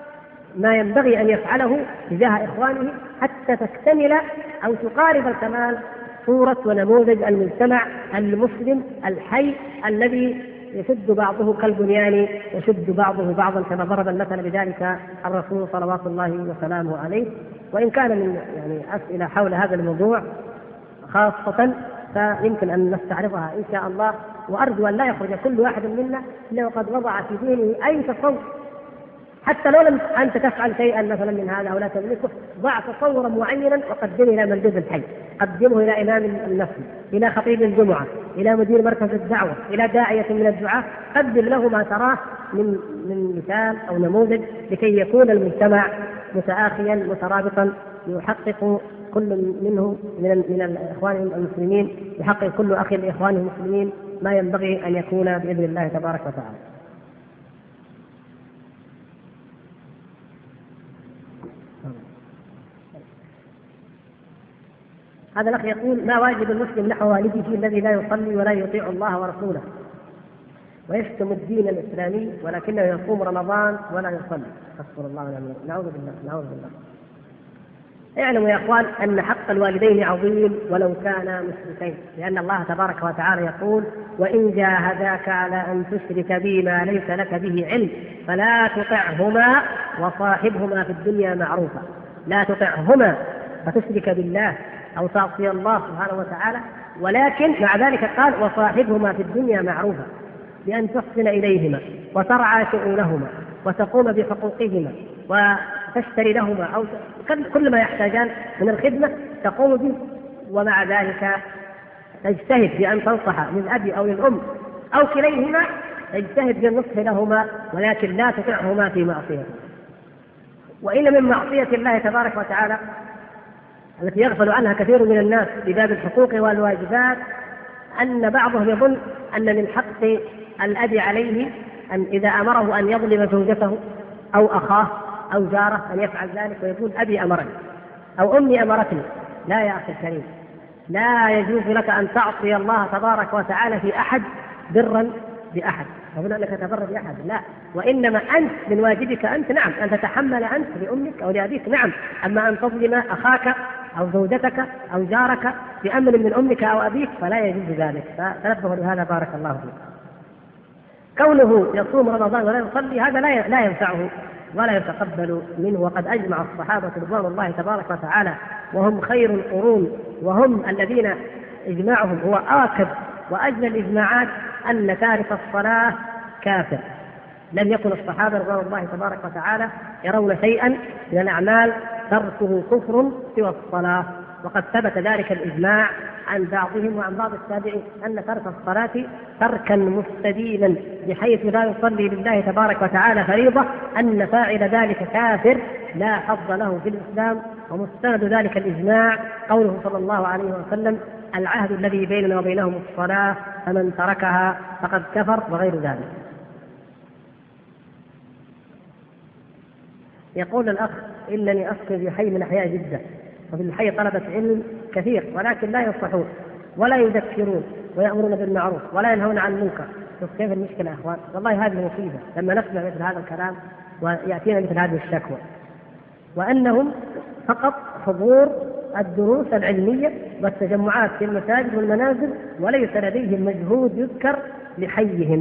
ما ينبغي أن يفعله تجاه إخوانه حتى تكتمل أو تقارب الكمال صورة ونموذج المجتمع المسلم الحي الذي يشد بعضه كالبنيان يشد بعضه بعضا، كما ضرب المثل بذلك الرسول صلوات الله وسلامه عليه. وإن كان من يعني أسئلة حول هذا الموضوع خاصة فيمكن أن نستعرضها إن شاء الله، وأرجو أن لا يخرج كل واحد منا إلا وقد وضع في دينه أي تصور، حتى لو لم أنت تفعل شيئا مثلا من هذا أو لا تملكه، ضع تصورا معينا وقدمه إلى مندوب الحي، قدمه إلى إمام المسجد، إلى خطيب الجمعة، إلى مدير مركز الدعوة، إلى داعية من الدعاة، قدم له ما تراه من من مثال أو نموذج لكي يكون المجتمع متآخيا مترابطا، يحقق كل منه من من الإخوان المسلمين، يحقق كل أخ لإخوانه المسلمين ما ينبغي أن يكون بإذن الله تبارك وتعالى. هذا الأخ يقول: ما واجب المسلم نحو والده الذي لا يصلي ولا يطيع الله ورسوله ويشتم الدين الإسلامي ولكنه يصوم رمضان ولا يصلي؟ أستغفر الله ونعم الوكيل. نعوذ بالله نعوذ بالله. اعلموا يا اخوان ان حق الوالدين عظيم ولو كانا مشركين، لان الله تبارك وتعالى يقول: وان جاهداك على ان تشرك بي ما ليس لك به علم فلا تطعهما وصاحبهما في الدنيا معروفا. لا تطعهما فتشرك بالله او تعصي الله سبحانه وتعالى، ولكن مع ذلك قال: وصاحبهما في الدنيا معروفا، بان تحسن اليهما وترعى شؤونهما وتقوم بحقوقهما وتشتري لهما أو كل ما يحتاجان من الخدمة تقوم به، ومع ذلك تجتهد في أن تنصح للأب أو للأم أو كليهما، تجتهد في النصح لهما، ولكن لا تطعهما في معصية. وإن من معصية الله تبارك وتعالى التي يغفل عنها كثير من الناس في باب الحقوق والواجبات أن بعضهم يظن أن من حق الأب عليه أن إذا أمره أن يظلم زوجته أو أخاه أو جاره أن يفعل ذلك، ويقول: أبي أمرني أو أمي أمرتني. لا يا أخي الكريم، لا يجوز لك أن تعصي الله تبارك وتعالى في أحد برا بأحد، أظن أنك تبر بأحد، لا، وإنما أنت من واجبك أنت نعم أن تتحمل أنت لأمك أو لأبيك نعم، أما أن تظلم أخاك أو زوجتك أو جارك بأمر من أمك أو أبيك فلا يجوز ذلك. فتنبهوا لهذا بارك الله فيك. كونه يصوم رمضان ولا يصلي هذا لا لا ينفعه ولا يتقبل منه، وقد أجمع الصحابة رضوان الله تبارك وتعالى وهم خير القرون وهم الذين إجماعهم هو آكد وأجل الإجماعات أن تارك الصلاة كافر. لم يكن الصحابة رضوان الله تبارك وتعالى يرون شيئا من الأعمال تركه كفر سوى الصلاة، وقد ثبت ذلك الإجماع عن بعضهم وعن بعض التابعين أن ترك الصلاة تركا مستديما بحيث لا يصلي لله تبارك وتعالى فريضة أن فاعل ذلك كافر لا حظ له في الإسلام. ومستند ذلك الإجماع قوله صلى الله عليه وسلم: العهد الذي بيننا وبينهم الصلاة فمن تركها فقد كفر، وغير ذلك. يقول الأخ: إنني أسكن في حي من أحياء جدة، وفي الحي طلبة علم كثير ولكن لا ينصحون ولا يذكرون ويأمرون بالمعروف ولا ينهون عن المنكر. شوف كيف المشكلة يا أخوان، والله هذه مصيبة لما نسمع مثل هذا الكلام ويأتينا مثل هذه الشكوى، وأنهم فقط حضور الدروس العلمية والتجمعات في المساجد والمنازل وليس لديهم مجهود يذكر لحيهم.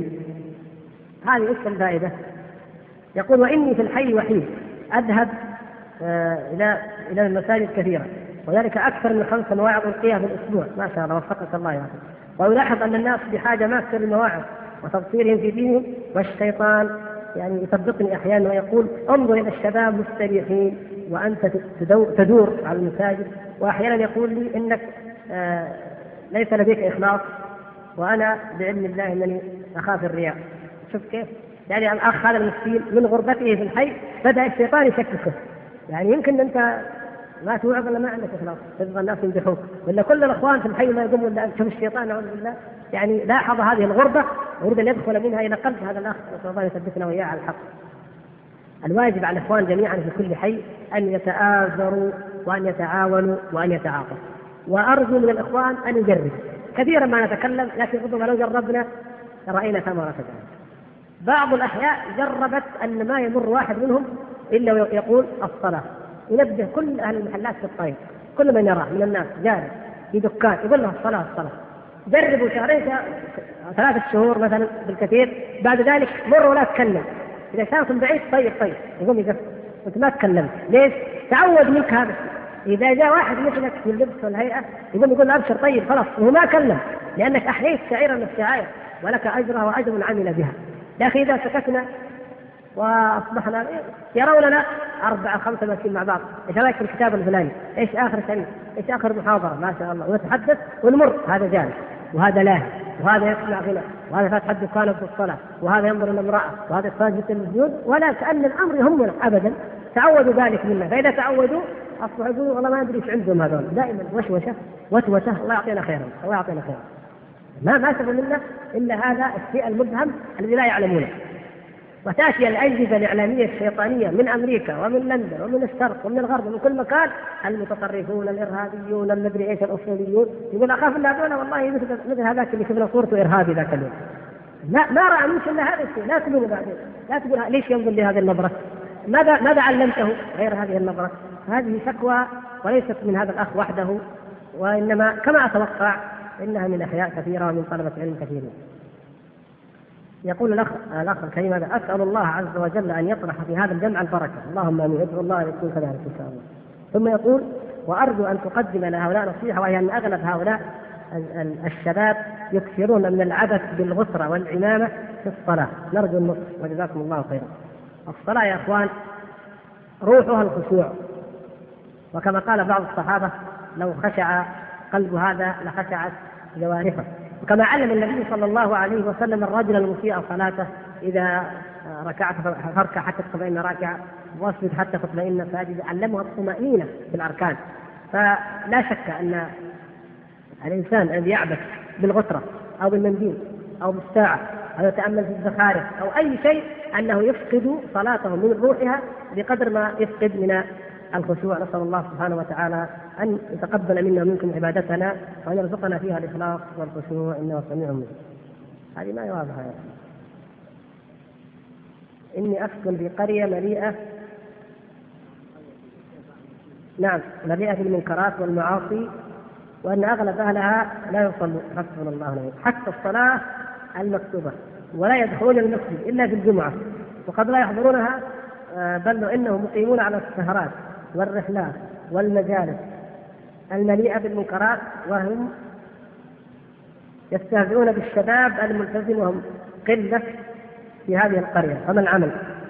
هذه ايش الفائدة؟ يقول: وإني في الحي وحيد أذهب آه إلى إلى المساجد كثيرة، وذلك أكثر من خمس مواعظ ألقيها في الأسبوع، ما شاء الله وفقك الله يا أخي. ويلاحظ أن الناس بحاجة ماسة للمواعظ وتبصيرهم في دينهم، والشيطان يعني يثبطني أحيانا ويقول: انظر إلى الشباب مستريحين وأنت تدور على المساجد. وأحيانا يقول لي: إنك آه ليس لديك إخلاص، وأنا بعلم الله أنني أخاف الرياء. شوف كيف يعني الأخ هذا المسكين من غربته في الحي بدأ الشيطان يشككه، يعني يمكن أنت ما توعظ ولا ما عندك إخلاص، تبغى الناس يمدحوك، ولا كل الأخوان في الحي ما يقومون إلا شوف الشيطان نعوذ بالله. يعني لاحظ هذه الغربة ويريد أن يدخل منها إلى قلب هذا الأخ، نسأل الله يثبتنا وإياه على الحق. الواجب على الإخوان جميعا في كل حي أن يتآزروا وأن يتعاونوا وأن يتعاطفوا، وأرجو من الإخوان أن يجربوا. كثيرا ما نتكلم لكن ربما لو جربنا رأينا ثمرة ذلك. بعض الأحياء جربت أن ما يمر واحد منهم إلا ويقول الصلاة، ينبه كل أهل المحلات في الطريق، كل من يراه من الناس جالس في دكان يقول له الصلاة الصلاة. جربوا شهرين ثلاثة شهور مثلا بالكثير، بعد ذلك مر ولا تكلم. إذا كان بعيد طيب طيب يقوم يقف، أنت ما تكلمت ليش؟ تعود منك هذا. إذا جاء واحد مثلك في اللبس والهيئة يقوم يقول أبشر طيب خلاص، وهو ما كلم لأنك أحييت شعيرا من الشعائر ولك أجرها وأجر من عمل بها. لكن إذا سكتنا وأصبحنا يروننا أربعة خمسة ماشيين مع بعض، إيش رأيك في الكتاب الفلاني؟ إيش آخر شيء؟ إيش آخر محاضرة؟ ما شاء الله، ونتحدث ونمر، هذا جالس وهذا لاهي وهذا يسمع غنى وهذا فاتح دكانه في الصلاة وهذا ينظر إلى امرأة وهذا ساجد السجود، ولا كأن الأمر يهمنا أبدا. تعودوا ذلك منا، فإذا تعودوا أصبحوا يقولوا والله ما أدري إيش عندهم هذول، دائما وشوشة وتوسة. الله يعطينا خيرا، الله يعطينا خيرا. ما ما سبب منا إلا هذا الشيء المبهم الذي لا يعلمونه. وتأتي الأجهزة الإعلامية الشيطانية من أمريكا ومن لندن ومن الشرق ومن الغرب ومن كل مكان، المتطرفون الإرهابيون المدري إيش الأصوليون، يقول أخاف الله هذول والله مثل مثل هذاك اللي شفنا صورته إرهابي ذاك اليوم. لا ما رأى منك إلا هذا الشيء، لا تقول بعدين، لا تقول ليش ينظر لهذه النظرة، ماذا ماذا علمته غير هذه النظرة. هذه شكوى وليست من هذا الأخ وحده، وإنما كما أتوقع إنها من أحياء كثيرة ومن طلبة علم كثيرين. يقول الأخ الأخ الكريم هذا: أسأل الله عز وجل أن يطرح في هذا الجمع البركة، اللهم آمين، ادعو الله أن يكون كذلك إن شاء الله. ثم يقول: وأرجو أن تقدم لهؤلاء نصيحة، وهي أن أغلب هؤلاء الشباب يكثرون من العبث بالغسرة والعمامة في الصلاة، نرجو النصح وجزاكم الله خيرا. الصلاة يا أخوان روحها الخشوع، وكما قال بعض الصحابة: لو خشع قلب هذا لخشعت جوارحه. وكما علم النبي صلى الله عليه وسلم الرجل المسيء صلاته: إذا ركعت فاركع حتى تطمئن راكعا، واسجد حتى تطمئن ساجدا. علمه الطمأنينة في الأركان. فلا شك أن الإنسان الذي يعبث بالغترة أو بالمنديل أو بالساعة أو يتأمل في الزخارف أو أي شيء أنه يفقد صلاته من روحها بقدر ما يفقد من الخشوع. نسأل الله سبحانه وتعالى أن يتقبل منا ومنكم عبادتنا وأن يرزقنا فيها الإخلاص والخشوع إنه سميع مجيب. هذه ما يواضحها يعني. إني أسكن في قرية مليئة نعم مليئة بالمنكرات والمعاصي، وأن أغلب أهلها لا يصلوا حسبنا الله ونعم حتى الصلاة المكتوبة، ولا يدخلون المسجد إلا في الجمعة، وقد لا يحضرونها، بل إنهم مقيمون على السهرات والرحلات والمجالس المليئة بالمنكرات، وهم يستهزئون بالشباب الملتزم وهم قلة في هذه القرية. فما العمل؟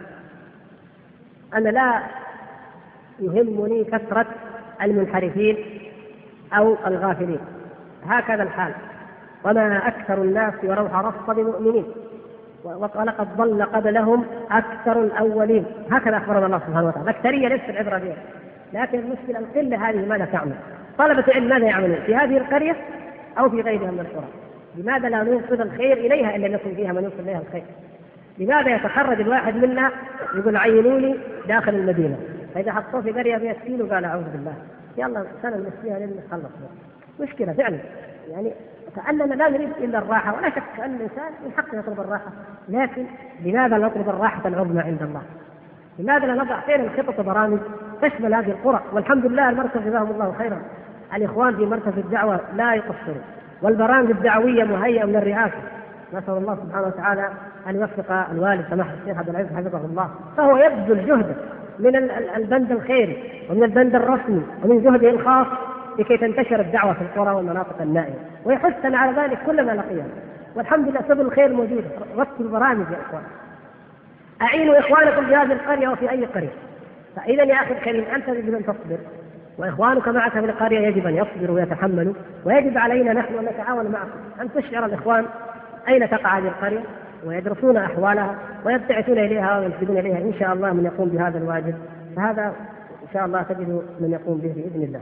أنا لا يهمني كثرة المنحرفين أو الغافلين، هكذا الحال. وما أكثر الناس ولو حرصت بمؤمنين، ولقد ضل قبلهم أكثر الأولين، هكذا أخبرنا الله سبحانه وتعالى. الأكثرية ليست العبرة بها، لكن المشكلة القلة هذه ماذا تعمل؟ طلبة العلم ماذا يعملون في هذه القرية أو في غيرها من القرى؟ لماذا لا نوصل الخير إليها إلا يكون فيها من يوصل إليها الخير؟ لماذا يتخرج الواحد منا يقول عينوني داخل المدينة، فإذا حطوه في قرية فيها سكين قال أعوذ بالله يلا سنة نسيها لين نخلص. مشكلة فعلا، يعني كأننا لا نريد إلا الراحة، ولا شك أن الإنسان من حقه يطلب الراحة، لكن لماذا لا نطلب الراحة العظمى عند الله؟ لماذا لا نضع فعلا خطط وبرامج تشمل هذه القرى؟ والحمد لله المركز جزاهم الله خيرا، الإخوان في مركز الدعوة لا يقصروا، والبرامج الدعوية مهيئة من الرئاسة. نسأل الله سبحانه وتعالى أن يوفق الوالد سماحة الشيخ عبد العزيز حفظه الله، فهو يبذل جهده من البند الخيري ومن البند الرسمي ومن جهده الخاص لكي تنتشر الدعوة في القرى والمناطق النائية، ويحثنا على ذلك كلما لقينا. والحمد لله سبل الخير موجودة، رتبوا البرامج يا إخوان، أعينوا إخوانكم في هذه القرية وفي أي قرية. فإذا يا أخي الكريم أنت يجب أن تصبر، وإخوانك معك في القرية يجب أن يصبروا ويتحملوا، ويجب علينا نحن أن نتعاون معكم أن تشعر الإخوان أين تقع هذه القرية، ويدرسون أحوالها ويبتعثون إليها وينسبون إليها إن شاء الله من يقوم بهذا الواجب، فهذا إن شاء الله تجد من يقوم به بإذن الله.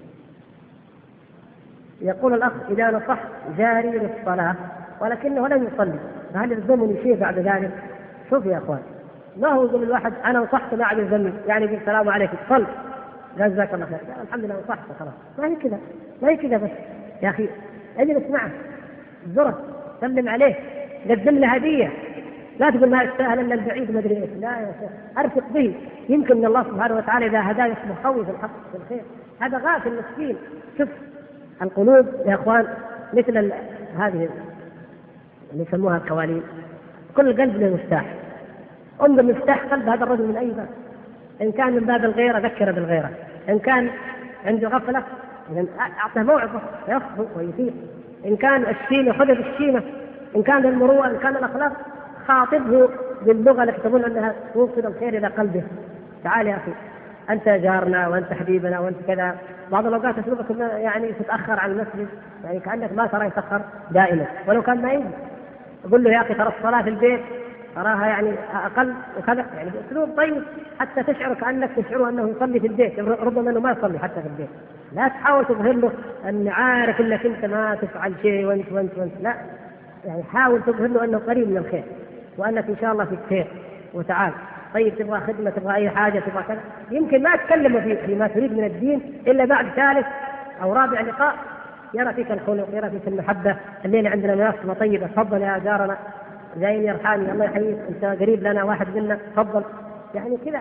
يقول الأخ إذا نصحت جاري للصلاة ولكنه لم يصلي فهل يلزمني شيء بعد ذلك؟ شوف يا أخوان، ما هو يقول الواحد أنا نصحت ما عاد يلزمني، يعني يقول السلام عليكم صل جزاك الله خير، الحمد لله نصحت خلاص، ما هي كذا، ما هي كذا بس يا أخي اجلس معه زره سلم عليه قدم له هدية، لا تقول ما يستاهل إلا البعيد ما أدري إيش، لا يا شيخ أرفق به، يمكن الله سبحانه وتعالى إذا هداه يصبح قوي في الحق في الخير. هذا غافل مسكين. شوف القلوب يا أخوان مثل ال... هذه اللي يسموها الكوالين، كل قلب له مفتاح، انظر مفتاح قلب هذا الرجل من أي باب، إن كان من باب الغيرة ذكر بالغيرة، إن كان عنده غفلة أعطه موعظة يصحو ويفيق، إن كان الشيمة خذ بالشيمة، إن كان المروءة، إن كان الأخلاق خاطبه باللغة التي تظن أنها توصل الخير إلى قلبه. تعال يا أخي أنت جارنا وأنت حبيبنا وأنت كذا، بعض الأوقات أسلوبك يعني تتأخر عن المسجد، يعني كأنك ما ترى يتأخر دائما، ولو كان ما يجي أقول له يا أخي ترى الصلاة في البيت أراها يعني أقل وكذا، يعني بأسلوب طيب حتى تشعر كأنك تشعر أنه يصلي في البيت، ربما أنه ما يصلي حتى في البيت. لا تحاول تظهر له أن عارف أنك أنت ما تفعل شيء وأنت وأنت وأنت لا، يعني حاول تظهر له أنه قريب من الخير وأنك إن شاء الله في خير. وتعال طيب تبغى خدمة تبغى أي حاجة تبغى كذا، يمكن ما تكلم في فيما تريد من الدين إلا بعد ثالث أو رابع لقاء يرى فيك الخلق، يرى فيك المحبة. الليلة عندنا مناسبة طيبة، تفضل يا جارنا جايين يرحاني الله يحييك أنت قريب لنا واحد منا تفضل، يعني كذا.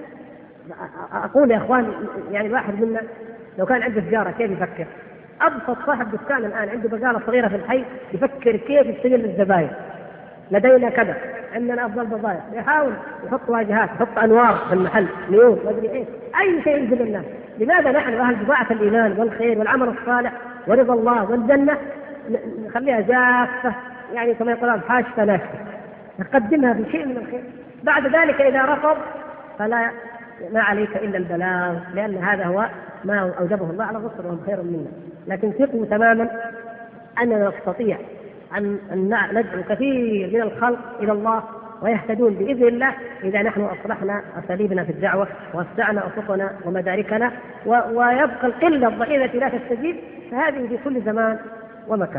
أقول يا إخوان يعني الواحد منا لو كان عنده تجارة كيف يفكر؟ أبسط صاحب دكان الآن عنده بقالة صغيرة في الحي يفكر كيف يستغل الزباين، لدينا كذا عندنا أفضل بضائع، يحاول يحط واجهات يحط أنوار في المحل نيون ما أدري إيه، أي شيء يجذب الناس. لماذا نحن أهل بضاعة الإيمان والخير والعمل الصالح ورضا الله والجنة نخليها جافة، يعني كما يقولون حاشفة ناشفة، نقدمها بشيء من الخير، بعد ذلك إذا رفض فلا ما عليك إلا البلاغ، لأن هذا هو ما أوجبه الله على الرسل وهم خير منا. لكن ثقوا تماما أننا نستطيع أن ندعو كثير من الخلق إلى الله ويهتدون بإذن الله إذا نحن أصلحنا أساليبنا في الدعوة ووسعنا أفقنا ومداركنا، ويبقى القلة الضئيلة التي لا تستجيب، فهذه في كل زمان ومكان.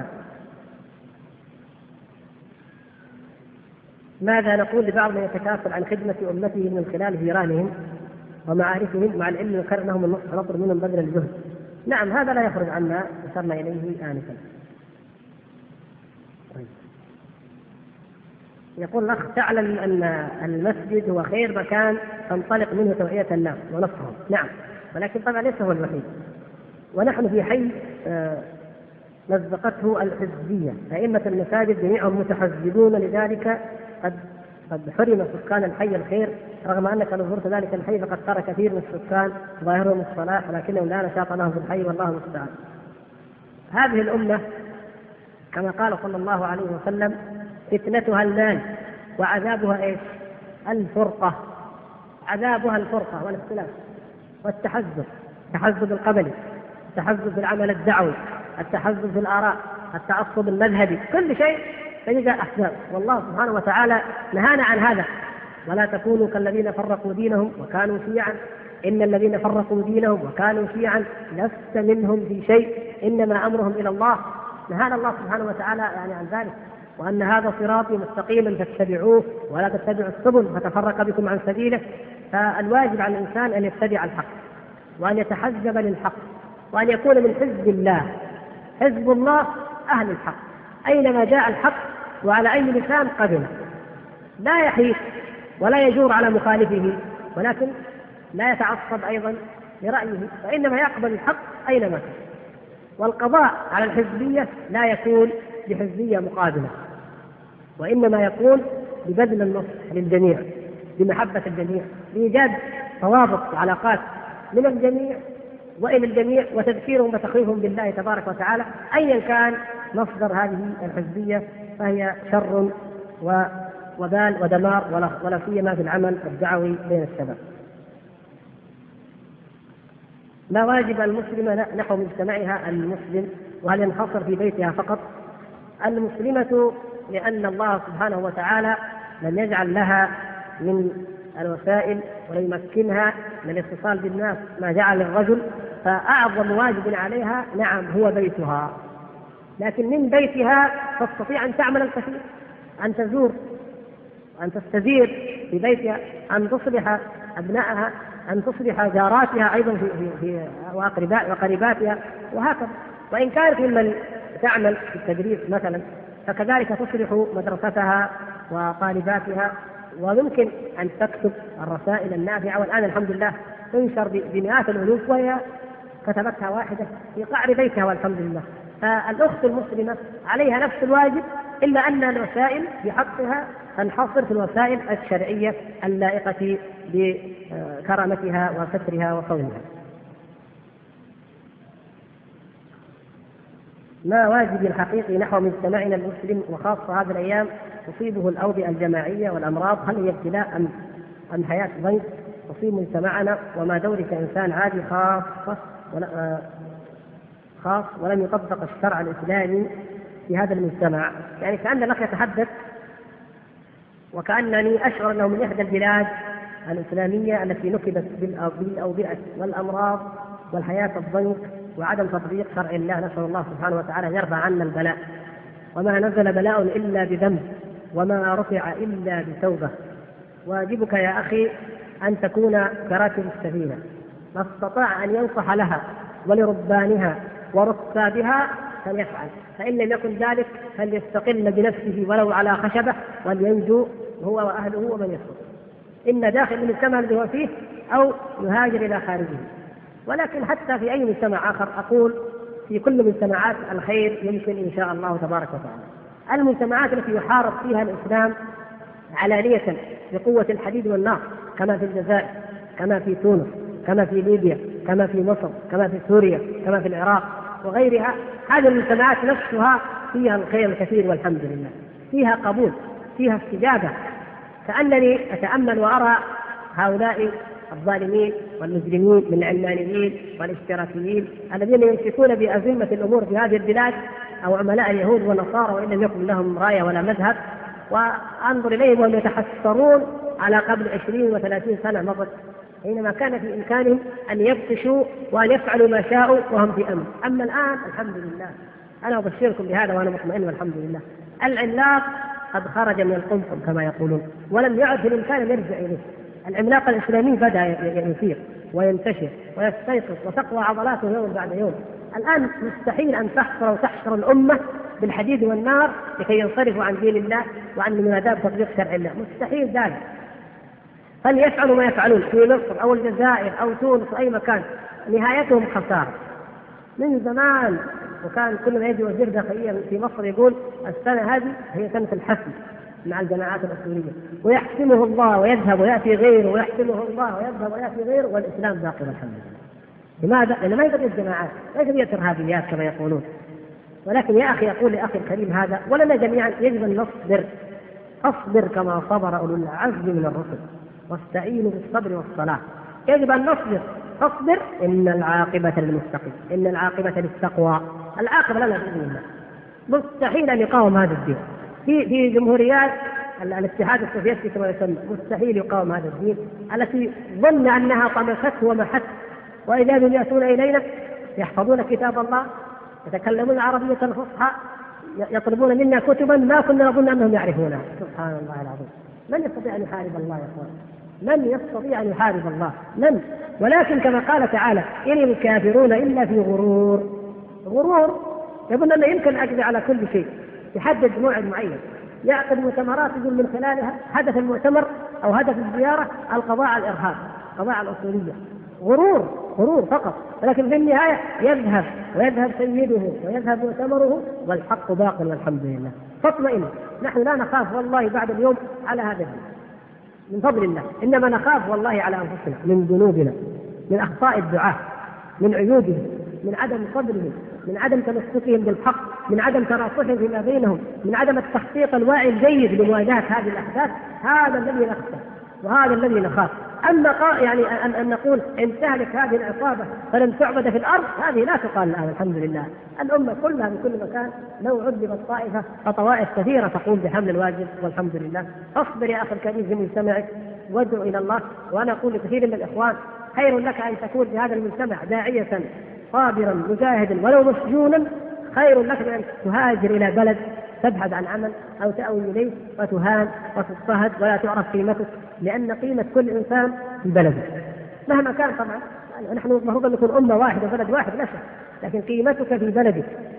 ماذا نقول لبعض من يتكاسل عن خدمة أمته من خلال جيرانهم ومعارفهم مع العلم الخير أنهم نطلب منهم بذل الجهد؟ نعم هذا لا يخرج عنا أشرنا إليه آنفا. يقول الأخ: تعلم أن المسجد هو خير مكان تنطلق منه توعية الناس ونصرهم. نعم، ولكن طبعا ليس هو الوحيد. ونحن في حي مزقته الحزبية، أئمة المساجد جميعهم متحزبون، لذلك قد قد حرم سكان الحي الخير، رغم أنك لو زرت ذلك الحي فقد ترى كثير من السكان ظاهرهم الصلاح ولكنهم لا نشاط لهم في الحي، والله المستعان. هذه الأمة كما قال صلى الله عليه وسلم: فتنتها المال وعذابها ايش؟ الفرقة. عذابها الفرقة والاختلاف والتحزب، التحزب القبلي، التحزب في العمل الدعوي، التحزب في الآراء، التعصب المذهبي، كل شيء تجد أحزاب. والله سبحانه وتعالى نهانا عن هذا: ولا تكونوا كالذين فرقوا دينهم وكانوا شيعا، إن الذين فرقوا دينهم وكانوا شيعا لست منهم في شيء إنما أمرهم إلى الله. نهانا الله سبحانه وتعالى يعني عن ذلك، وأن هذا صراطي مستقيما فاتبعوه ولا تتبعوا السبل فتفرق بكم عن سبيله. فالواجب على الإنسان أن يتبع الحق وأن يتحزب للحق وأن يكون من حزب الله. حزب الله أهل الحق، أينما جاء الحق وعلى أي لسان قبل، لا يحيف ولا يجور على مخالفه، ولكن لا يتعصب أيضا لرأيه، فإنما يقبل الحق أينما كان. والقضاء على الحزبية لا يكون بحزبية مقابلة، وإنما يكون ببذل النصح للجميع، بمحبة الجميع، بإيجاد توافق وعلاقات من الجميع وإلى الجميع، وتذكيرهم وتخويفهم بالله تبارك وتعالى. أيا كان مصدر هذه الحزبية فهي شر وبال ودمار، ولا سيما في العمل الدعوي بين الشباب. ما واجب المسلمة نحو مجتمعها المسلم، وهل ينحصر في بيتها فقط؟ المسلمة لأن الله سبحانه وتعالى لم يجعل لها من الوسائل ولم يمكنها من الاتصال بالناس ما جعل الرجل، فأعظم واجب عليها نعم هو بيتها. لكن من بيتها تستطيع أن تعمل الكثير، أن تزور، أن تستزير في بيتها، أن تصلح أبنائها، أن تصلح جاراتها أيضا في, في, في وقريباتها، وهكذا. وإن كانت ممن تعمل في التدريس مثلا فكذلك تصلح مدرستها وطالباتها، ويمكن أن تكتب الرسائل النافعة. والآن الحمد لله تنشر بمئات الألوف وهي كتبتها واحدة في قعر بيتها والحمد لله. فالأخت المسلمة عليها نفس الواجب، إلا أن الوسائل بحقها تنحصر في الوسائل الشرعية اللائقة بكرامتها وسترها وصونها. ما واجب الحقيقي نحو مجتمعنا المسلم، وخاصة هذه الأيام تصيبه الأوبئة الجماعية والأمراض؟ هل هي ابتلاء أم أم حياة ضيق تصيب مجتمعنا؟ وما دورك كإنسان عادي خاصة ولا خاص ولم يطبق الشرع الإسلامي في هذا المجتمع؟ يعني كأن الأخ يتحدث وكأنني أشعر أنه من إحدى البلاد الإسلامية التي نكبت بالأوبئة والأمراض والحياة الضيق وعدم تطبيق شرع الله. نسأل الله سبحانه وتعالى أن يرفع عنا البلاء. وما نزل بلاء إلا بذنب وما رفع إلا بتوبة. واجبك يا أخي أن تكون كراكب السفينة، ما استطاع أن ينصح لها ولربانها وركابها فليفعل، فإن لم يكن ذلك فليستقل بنفسه ولو على خشبة ولينجو هو وأهله ومن يسر، إن داخل المجتمع الذي هو فيه أو يهاجر إلى خارجه. ولكن حتى في أي مجتمع آخر أقول في كل مجتمعات الخير يمكن إن شاء الله تبارك وتعالى. المجتمعات التي يحارب فيها الإسلام علانية بقوة الحديد والنار كما في الجزائر، كما في تونس، كما في ليبيا، كما في مصر، كما في سوريا، كما في العراق وغيرها، هذه المجتمعات نفسها فيها الخير الكثير والحمد لله، فيها قبول، فيها استجابة. كأنني أتأمل وأرى هؤلاء الظالمين والمجرمين من العلمانيين والاشتراكيين الذين يمسكون بأزمة الأمور في هذه البلاد، أو عملاء اليهود والنصارى وإن لم يكن لهم راية ولا مذهب، وأنظر إليهم وهم يتحسرون على قبل عشرين وثلاثين سنة مضت، حينما كان في إمكانهم أن يبطشوا وأن يفعلوا ما شاءوا وهم في أمن. أما الآن الحمد لله، أنا أبشركم بهذا وأنا مطمئن والحمد لله، العملاق قد خرج من القمقم كما يقولون، ولم يعد في الإمكان أن يرجع إليه. العملاق الإسلامي بدأ يسير وينتشر ويستيقظ وتقوى عضلاته يوم بعد يوم. الآن مستحيل أن تحصر وتحشر الأمة بالحديد والنار لكي ينصرفوا عن دين الله وعن مناداة تطبيق شرع الله، مستحيل ذلك. فليفعلوا ما يفعلون في مصر أو الجزائر أو تونس أو أي مكان، نهايتهم خسارة من زمان. وكان كل ما يجي وزير داخلية في مصر يقول السنة هذه هي سنة الحسم مع الجماعات الأصولية، ويحسمه الله ويذهب ويأتي غيره، ويحسمه الله ويذهب ويأتي غيره، والإسلام باقي الحمد لله. لماذا؟ لأن ما هي جماعات، ما هي إرهابيات كما يقولون. ولكن يا أخي أقول لأخي الكريم هذا ولنا جميعا يجب أن نصبر، أصبر كما صبر أولو العزم من الرسل واستعينوا بالصبر والصلاة. يجب أن نصبر، تصبر إن العاقبة للمتقين، إن العاقبة للتقوى، العاقبة لنا بإذن الله. مستحيل أن يقاوم هذا الدين في في جمهوريات الاتحاد السوفيتي كما يسمى، مستحيل يقاوم هذا الدين التي ظن أنها طمسته ومحت، وإذا هم يأتون إلينا يحفظون كتاب الله، يتكلمون العربية الفصحى، يطلبون منا كتبا ما كنا نظن أنهم يعرفونها. سبحان الله العظيم. من يستطيع أن يحارب الله يا أخوان؟ من يستطيع أن يحارب الله؟ من؟ ولكن كما قال تعالى إن الكافرون إلا في غرور. غرور يظن أنه يمكن أجري على كل شيء، يحدد موعد معين، يعقد مؤتمرات يقول من خلالها هدف المؤتمر أو هدف الزيارة القضاء على الإرهاب، القضاء على الأصولية. غرور، غرور فقط. ولكن في النهاية يذهب ويذهب سيده ويذهب مؤتمره والحق باق والحمد لله. فاطمئنوا، نحن لا نخاف والله بعد اليوم على هذا الدين من فضل الله، إنما نخاف والله على أنفسنا من ذنوبنا، من أخطاء الدعاة، من عيوبهم، من عدم صبرهم، من عدم تمسكهم بالحق، من عدم تراصحهم فيما بينهم، من عدم التخطيط الواعي الجيد لمواجهة هذه الأحداث. هذا الذي نخشى وهذا الذي نخاف. أما يعني أن نقول إن تهلك هذه العصابة فلن تعبد في الأرض، هذه لا تقال الآن الحمد لله. الأمة كلها في كل مكان لو عذبت طائفة فطوائف كثيرة تقوم بحمل الواجب والحمد لله. اصبر يا أخي الكريم في مجتمعك وادعو إلى الله. وأنا أقول لكثير من الإخوان خير لك أن تكون في هذا المجتمع داعية صابرا مجاهدا ولو مسجونا، خير لك من أن تهاجر إلى بلد تبحث عن عمل أو تأوي إليه وتهان وتضطهد ولا تعرف قيمتك، لأن قيمة كل إنسان في بلده مهما كان. طبعا نحن المفروض أن نكون أمة واحدة وبلد واحد لا شك، لكن قيمتك في بلدك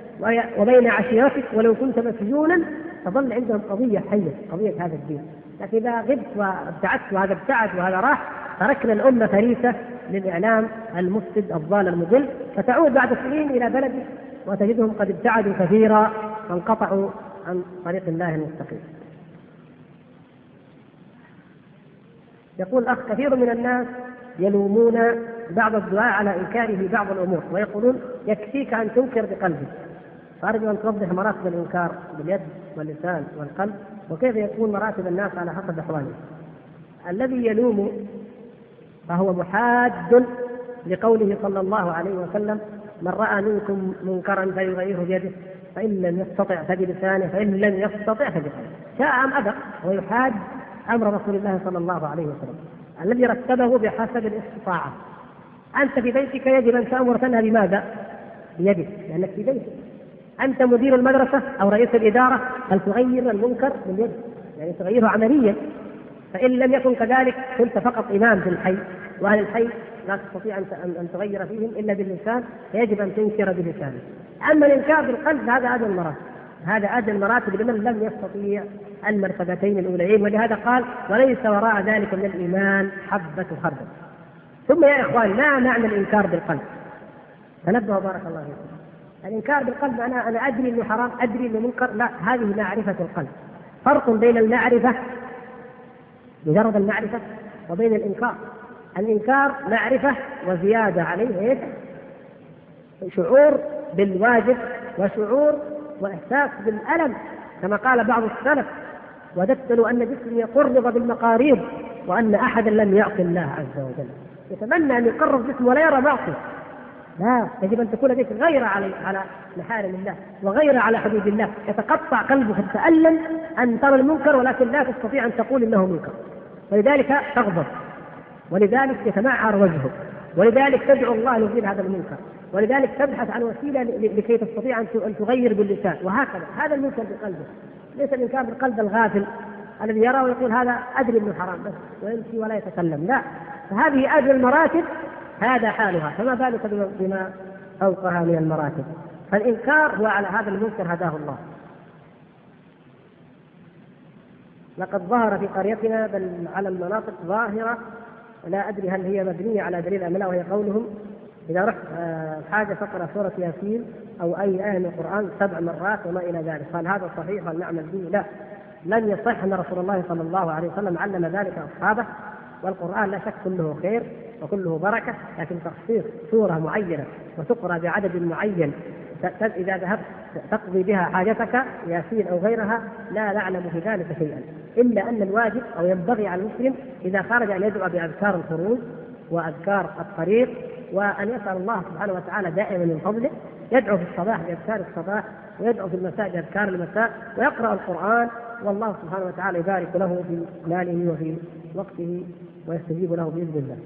وبين عشيرتك ولو كنت مسجونا تظل عندهم قضية حية، قضية هذا الدين. لكن إذا غبت وابتعدت وهذا ابتعد وهذا راح، تركنا الأمة فريسة للإعلام المفسد الضال المضل، فتعود بعد سنين إلى بلدك وتجدهم قد ابتعدوا كثيرا وانقطعوا عن طريق الله المستقيم. يقول أخ كثير من الناس يلومون بعض الدعاء على إنكاره بعض الأمور ويقولون يكفيك أن تنكر بقلبك، فأرجو أن توضح مراتب الإنكار باليد واللسان والقلب، وكيف يكون مراتب الناس على حسب أحوالهم. الذي يلوم فهو محاد لقوله صلى الله عليه وسلم من رأى منكم منكرا فليغيره بيده فإن لم يستطع فبلسانه فإن لم يستطع فبقلبه، شاء أم أبى، ويحاد أمر رسول الله صلى الله عليه وسلم الذي رتبه بحسب الاستطاعة. أنت في بيتك يجب أن تأمر تنهى بماذا؟ بيدك، لأنك في بيتك. أنت مدير المدرسة أو رئيس الإدارة، هل تغير المنكر باليد؟ يعني تغيره عمليا. فإن لم يكن كذلك كنت فقط إمام في الحي، وأهل الحي لا تستطيع أن تغير فيهم إلا باللسان، فيجب أن تنكر بلسانك. أما الإنكار بالقلب هذا أدنى المراتب، هذا أدنى المراتب لمن لم يستطيع المرتبتين الأوليين، ولهذا قال وليس وراء ذلك من الإيمان حبة خردل. ثم يا إخوان ما معنى الإنكار بالقلب؟ تنبهوا بارك الله فيكم. الإنكار بالقلب أنا أنا أدري إنه حرام، أدري إنه منكر، لا، هذه معرفة القلب. فرق بين المعرفة مجرد المعرفة وبين الإنكار. الإنكار معرفة وزيادة عليه إيه؟ شعور بالواجب وشعور وإحساس بالألم، كما قال بعض السلف وددت له أن جسمي يقرب بالمقاريض وأن أحدا لم يعصي الله عز وجل. يتمنى أن يقرب جسمه ولا يرى معصية. لا، يجب أن تكون لديك غير على على محارم الله وغير على حدود الله. يتقطع قلبك تتألم أن ترى المنكر ولكن لا تستطيع أن تقول إنه منكر، ولذلك تغضب، ولذلك يتمعر وجهك، ولذلك تدعو الله ليزيل هذا المنكر، ولذلك تبحث عن وسيلة لكي تستطيع أن تغير باللسان، وهكذا. هذا المنكر بقلبه، ليس الإنكار بالقلب الغافل الذي يرى ويقول هذا أدري إنه حرام بس ويمشي ولا يتكلم. لا، فهذه أدنى المراتب، هذا حالها، فما بالك بما فوقها من المراتب. فالإنكار هو على هذا المنكر هداه الله. لقد ظهر في قريتنا بل على المناطق ظاهرة لا أدري هل هي مبنية على دليل أم لا، وهي قولهم إذا رحت حاجة فقرأ سورة ياسين أو أي آية من القرآن سبع مرات وما إلى ذلك. قال هذا صحيح هل نعمل به؟ لا، لن يصح أن رسول الله صلى الله عليه وسلم علم ذلك أصحابه. والقرآن لا شك كله خير وكله بركة، لكن تخصيص سورة معينة وتقرأ بعدد معين إذا ذهبت تقضي بها حاجتك ياسين أو غيرها لا نعلم في ذلك شيئا، إلا أن الواجب أو ينبغي على المسلم إذا خرج أن يدعو بأذكار الخروج وأذكار الطريق، وأن يسأل الله سبحانه وتعالى دائما من فضله. يدعو في الصباح بأذكار الصباح، ويدعو في المساء بأذكار المساء، ويقرأ القرآن، والله سبحانه وتعالى يبارك له في ماله وفي وقته ويستجيب له بإذن الله.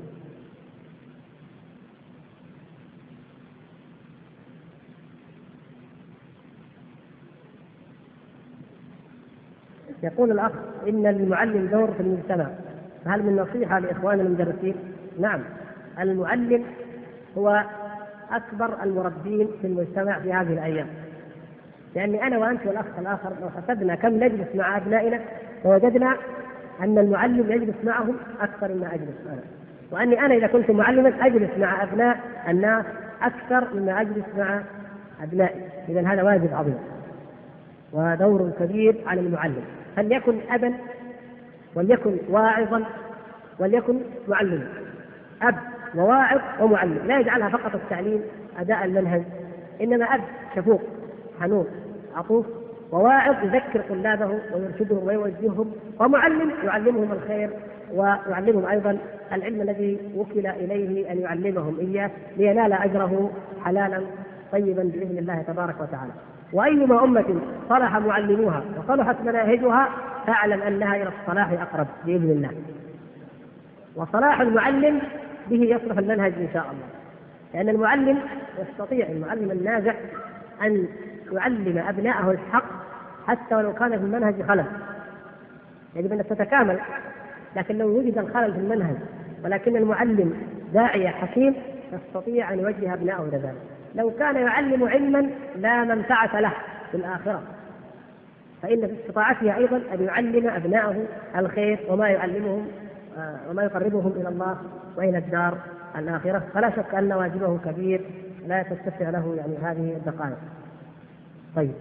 يقول الأخ إن المعلم دور في المجتمع، فهل من نصيحة لإخواننا المدرسين؟ نعم، المعلم هو أكبر المربين في المجتمع في هذه الأيام، لأني أنا وأنت والأخ الآخر لو حسبنا كم نجلس مع أبنائنا ووجدنا أن المعلم يجلس معهم أكثر مما أجلس أنا، وأني أنا إذا كنت معلما أجلس مع أبناء الناس أكثر مما أجلس مع أبنائي. إذن هذا واجب عظيم ودور كبير على المعلم، فليكن أبا وليكن واعظا وليكن معلما، أب وواعظ ومعلم، لا يجعلها فقط التعليم أداء المنهج، إنما أب شفوق حنون عطوف، وواعظ يذكر طلابه ويرشدهم ويوجههم، ومعلم يعلمهم الخير ويعلمهم أيضا العلم الذي وكل إليه أن يعلمهم إياه لينال أجره حلالا طيبا بإذن الله تبارك وتعالى. وأيما أمة صلح معلموها وصلحت مناهجها فاعلم أنها إلى الصلاح أقرب بإذن الله. وصلاح المعلم به يصلح المنهج إن شاء الله، لأن المعلم يستطيع المعلم الناجح أن يعلم أبنائه الحق حتى ولو كان في المنهج خلل. يجب أن تتكامل، لكن لو وجد الخلل في المنهج ولكن المعلم داعية حكيم يستطيع أن يوجه أبنائه إلى ذلك. لو كان يعلم علما لا منفعة له في الآخرة، فإن في استطاعته أيضا أن يعلم أبنائه الخير وما يعلمهم وما يقربهم إلى الله وإلى الدار الآخرة، فلا شك أن واجبه كبير لا تتسع له يعني هذه الدقائق. طيب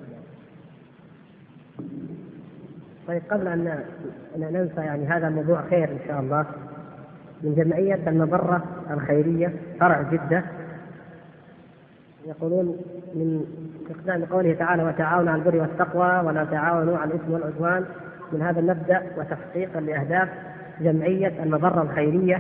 طيب قبل أن ننسى يعني هذا موضوع خير إن شاء الله، من جمعية المبرة الخيرية فرع جدة يقولون من استخدام قوله تعالى وتعاونوا على البر والتقوى ولا تعاونوا على الإثم والعدوان، من هذا المبدأ وتحقيقا لأهداف جمعية المبرة الخيرية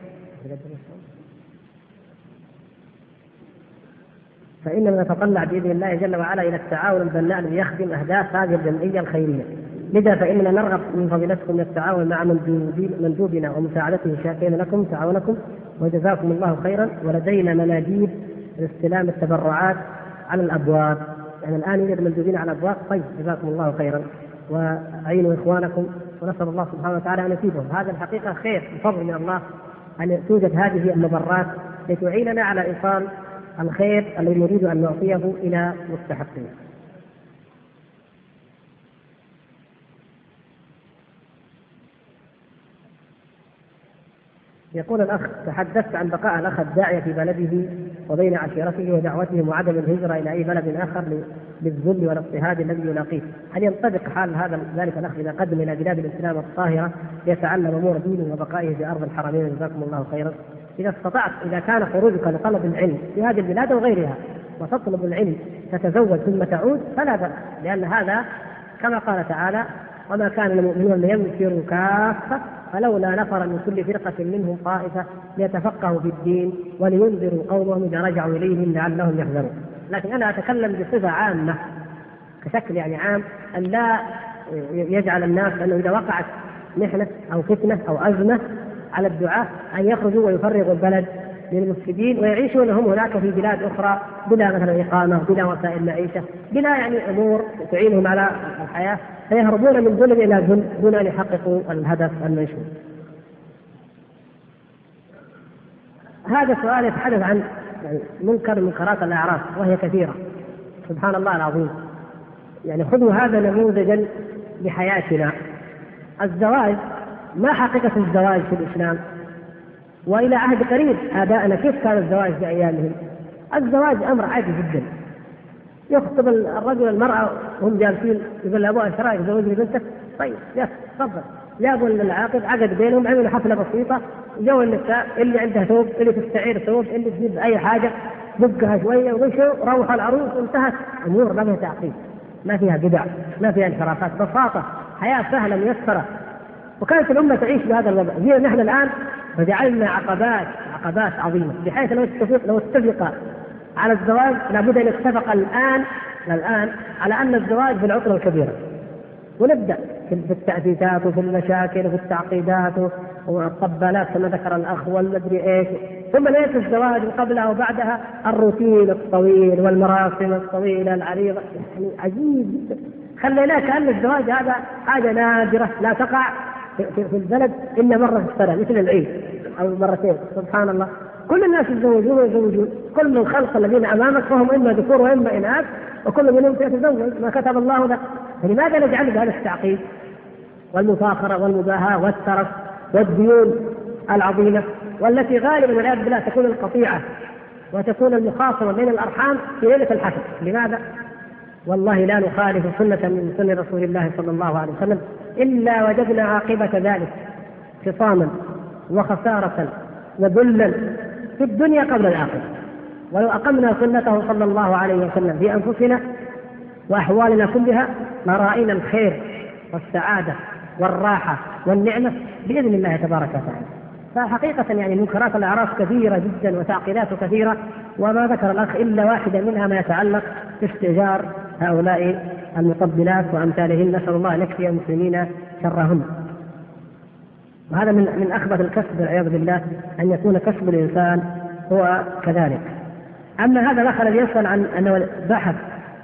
فإننا نتطلع بإذن الله جل وعلا إلى التعاون البناء الذي يخدم أهداف هذه الجمعية الخيرية. لذا فإننا نرغب من فضيلتكم التعاون مع مندوبنا ومساعدته شاكرين لكم تعاونكم وجزاكم الله خيرا. ولدينا مناديب لاستلام التبرعات على الأبواب، يعني الآن يوجد مندوبين على الأبواب. طيب جزاكم الله خيرا وأعينوا إخوانكم، ونسأل الله سبحانه وتعالى أن يفيدهم. هذا الحقيقة خير بفضل من الله أن توجد هذه المبرات لتعيننا على إيصال الخير الذي نريد أن نعطيه إلى مستحقيه. يقول الأخ تحدثت عن بقاء الأخ الداعية في بلده وبين عشيرته ودعوتهم وعدم الهجرة إلى أي بلد آخر للذل والاضطهاد الذي يلاقيه، هل ينطبق حال هذا ذلك الأخ إذا قدم إلى بلاد الإسلام الطاهرة ليتعلم أمور دينه وبقائه في أرض الحرمين؟ جزاكم الله خيرا. إذا استطعت، إذا كان خروجك لطلب العلم في هذه البلاد وغيرها وتطلب العلم تتزوج ثم تعود فلا بأس، لأن هذا كما قال تعالى وما كان المؤمنون لينفروا كافة فلولا نفر من كل فرقة منهم طائفة ليتفقهوا في الدين ولينذروا قومهم إذا رجعوا إليهم لعلهم يحذرون. لكن أنا أتكلم بصفة عامة كشكل يعني عام، أن لا يجعل الناس أنه إذا وقعت محنة أو فتنة أو أزمة على الدعاة أن يخرجوا ويفرغوا البلد للمفسدين ويعيشون هم هناك في بلاد أخرى بلا مثلا إقامة بلا وسائل معيشة بلا يعني أمور تعينهم على الحياة، فيهربون من ظلم إلى ظلم دون أن يحققوا الهدف المنشود. هذا سؤال يتحدث عن يعني منكر من منكرات الأعراف وهي كثيرة، سبحان الله العظيم. يعني خذوا هذا نموذجا لحياتنا. الزواج ما حقيقة الزواج في الإسلام؟ وإلى عهد قريب آبائنا كيف كان الزواج في أيامهم؟ الزواج أمر عادي جدا، يخطب الرجل المرأة وهم جالسين يقول لأبوها ايش رايك زوجني بنتك؟ طيب يا تفضل. جابوا العاقد عقد بينهم، عملوا حفلة بسيطة، جو النساء اللي عندها ثوب، اللي تستعير ثوب، اللي تجيب أي حاجة دقها شوية ومشوا، روح العروس وانتهت أمور ما فيها تعقيد، ما فيها بدع، ما فيها انحرافات، بساطة، حياة سهلة ميسرة. وكانت الأمة تعيش بهذا الوضع. زي نحن الآن فجعلنا عقبات عقبات عظيمة، بحيث لو اتفق لو اتفق على الزواج لابد أن يتفق الآن الآن على أن الزواج في العطلة الكبيرة، ونبدأ في التأسيسات وفي المشاكل وفي التعقيدات والطبالات كما ذكر الأخ والمدري إيش، ثم ليس الزواج قبلها وبعدها الروتين الطويل والمراسم الطويلة العريضة. يعني عجيب جدا، خليناه كأن الزواج هذا حاجة نادرة لا تقع في, في, في البلد إلا مرة في السنة مثل العيد أو مرتين. سبحان الله، كل الناس يتزوجون ويزوجون، كل الخلق الذين أمامك فهم إما ذكور وإما إناث، وكل منهم سيتزوج ما كتب الله له. فلماذا نجعل بهذا التعقيد والمفاخرة والمباهاة والترف والديون العظيمة، والتي غالبا والعياذ بالله تكون القطيعة وتكون المخاصمة بين الأرحام في ليلة الحفل؟ لماذا؟ والله لا نخالف سنة من سنة رسول الله صلى الله عليه وسلم إلا وجدنا عاقبة ذلك خصاما وخسارة وذلا في الدنيا قبل الآخرة. ولو أقمنا سنته صلى الله عليه وسلم في أنفسنا وأحوالنا كلها لرأينا الخير والسعادة والراحة والنعمة بإذن الله تبارك وتعالى. فحقيقة يعني منكرات الأعراف كثيرة جدا وتعقيدات كثيرة، وما ذكر الأخ إلا واحدة منها ما يتعلق باستئجار هؤلاء المقبلات وأمثالهن، نسأل الله أن يكفي المسلمين شرهن. وهذا من من أخبث الكسب والعياذ بالله، أن يكون كسب الإنسان هو كذلك. أما هذا الأخ الذي يسأل عن أنه بحث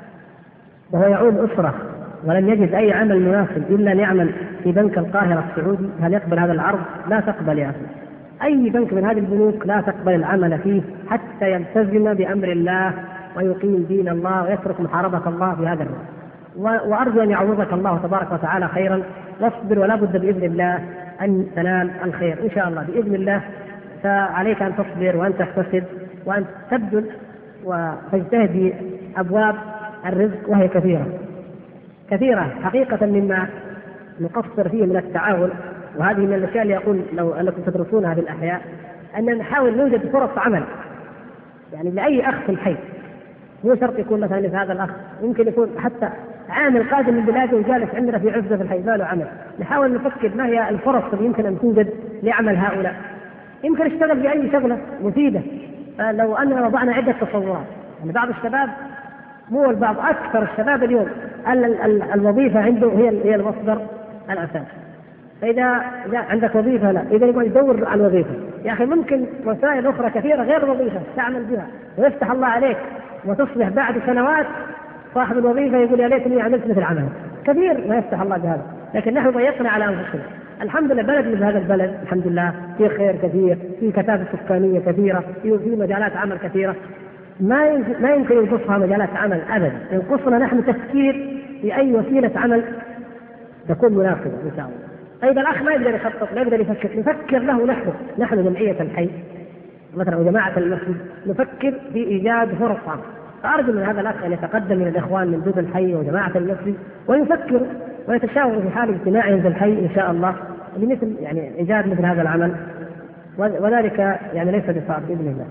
وهو يعود أسرة ولم يجد أي عمل مناسب إلا أن يعمل في بنك القاهرة السعودي، هل يقبل هذا العرض؟ لا تقبل يا أخي، أي بنك من هذه البنوك لا تقبل العمل فيه حتى يلتزم بأمر الله ويقيم دين الله ويترك محاربة الله في هذا الوقت. وأرجو أن يعوضك الله تبارك وتعالى خيرا، واصبر ولا بد بإذن الله أن تنال الخير إن شاء الله بإذن الله. فعليك أن تصبر وأن تحتسب وأن تبذل وتجتهد في أبواب الرزق، وهي كثيرة كثيرة حقيقة مما نقصر فيه من التعاون. وهذه من الأشياء اللي يقول لو أنكم تدرسونها في الأحياء، أن نحاول نوجد فرص عمل يعني لأي أخ في الحي، مو شرط يكون مثلا لهذا الأخ، يمكن يكون حتى عامل قادم من بلاده وجالس عندنا في عزة في الحي ما له عمل. نحاول نفكر ما هي الفرص اللي يمكن أن توجد لعمل هؤلاء، يمكن يشتغل في أي شغلة مفيدة. فلو أننا وضعنا عدة تصورات، يعني بعض الشباب مو البعض أكثر الشباب اليوم الوظيفة عنده هي هي المصدر الأساسي. فإذا عندك وظيفة لا، إذا يبغى يدور عن وظيفة، يا أخي ممكن وسائل أخرى كثيرة غير الوظيفة تعمل بها ويفتح الله عليك وتصبح بعد سنوات صاحب الوظيفة يقول يا ليتني عملت مثل عمله. كثير ما يفتح الله بهذا، لكن نحن ضيقنا على أنفسنا. الحمد لله بلد مثل هذا البلد الحمد لله في خير كثير، في كثافة سكانية كثيرة، في مجالات عمل كثيرة، ما ما يمكن ينقصها مجالات عمل أبدا. ينقصنا نحن تفكير في أي وسيلة عمل تكون مناسبة إن شاء الله. أيضا الأخ ما يقدر يخطط، لا يقدر يفكر، نفكر له نحن نحن جمعية الحي مثلا وجماعة المسجد، نفكر في إيجاد فرص عمل. فأرجو من هذا الأخ أن يتقدم من الإخوان من ضد الحي وجماعة المسجد ويفكر ويتشاور في حال اجتماعهم في الحي إن شاء الله لمثل يعني إيجاد مثل هذا العمل، وذلك يعني ليس بصعب بإذن الله.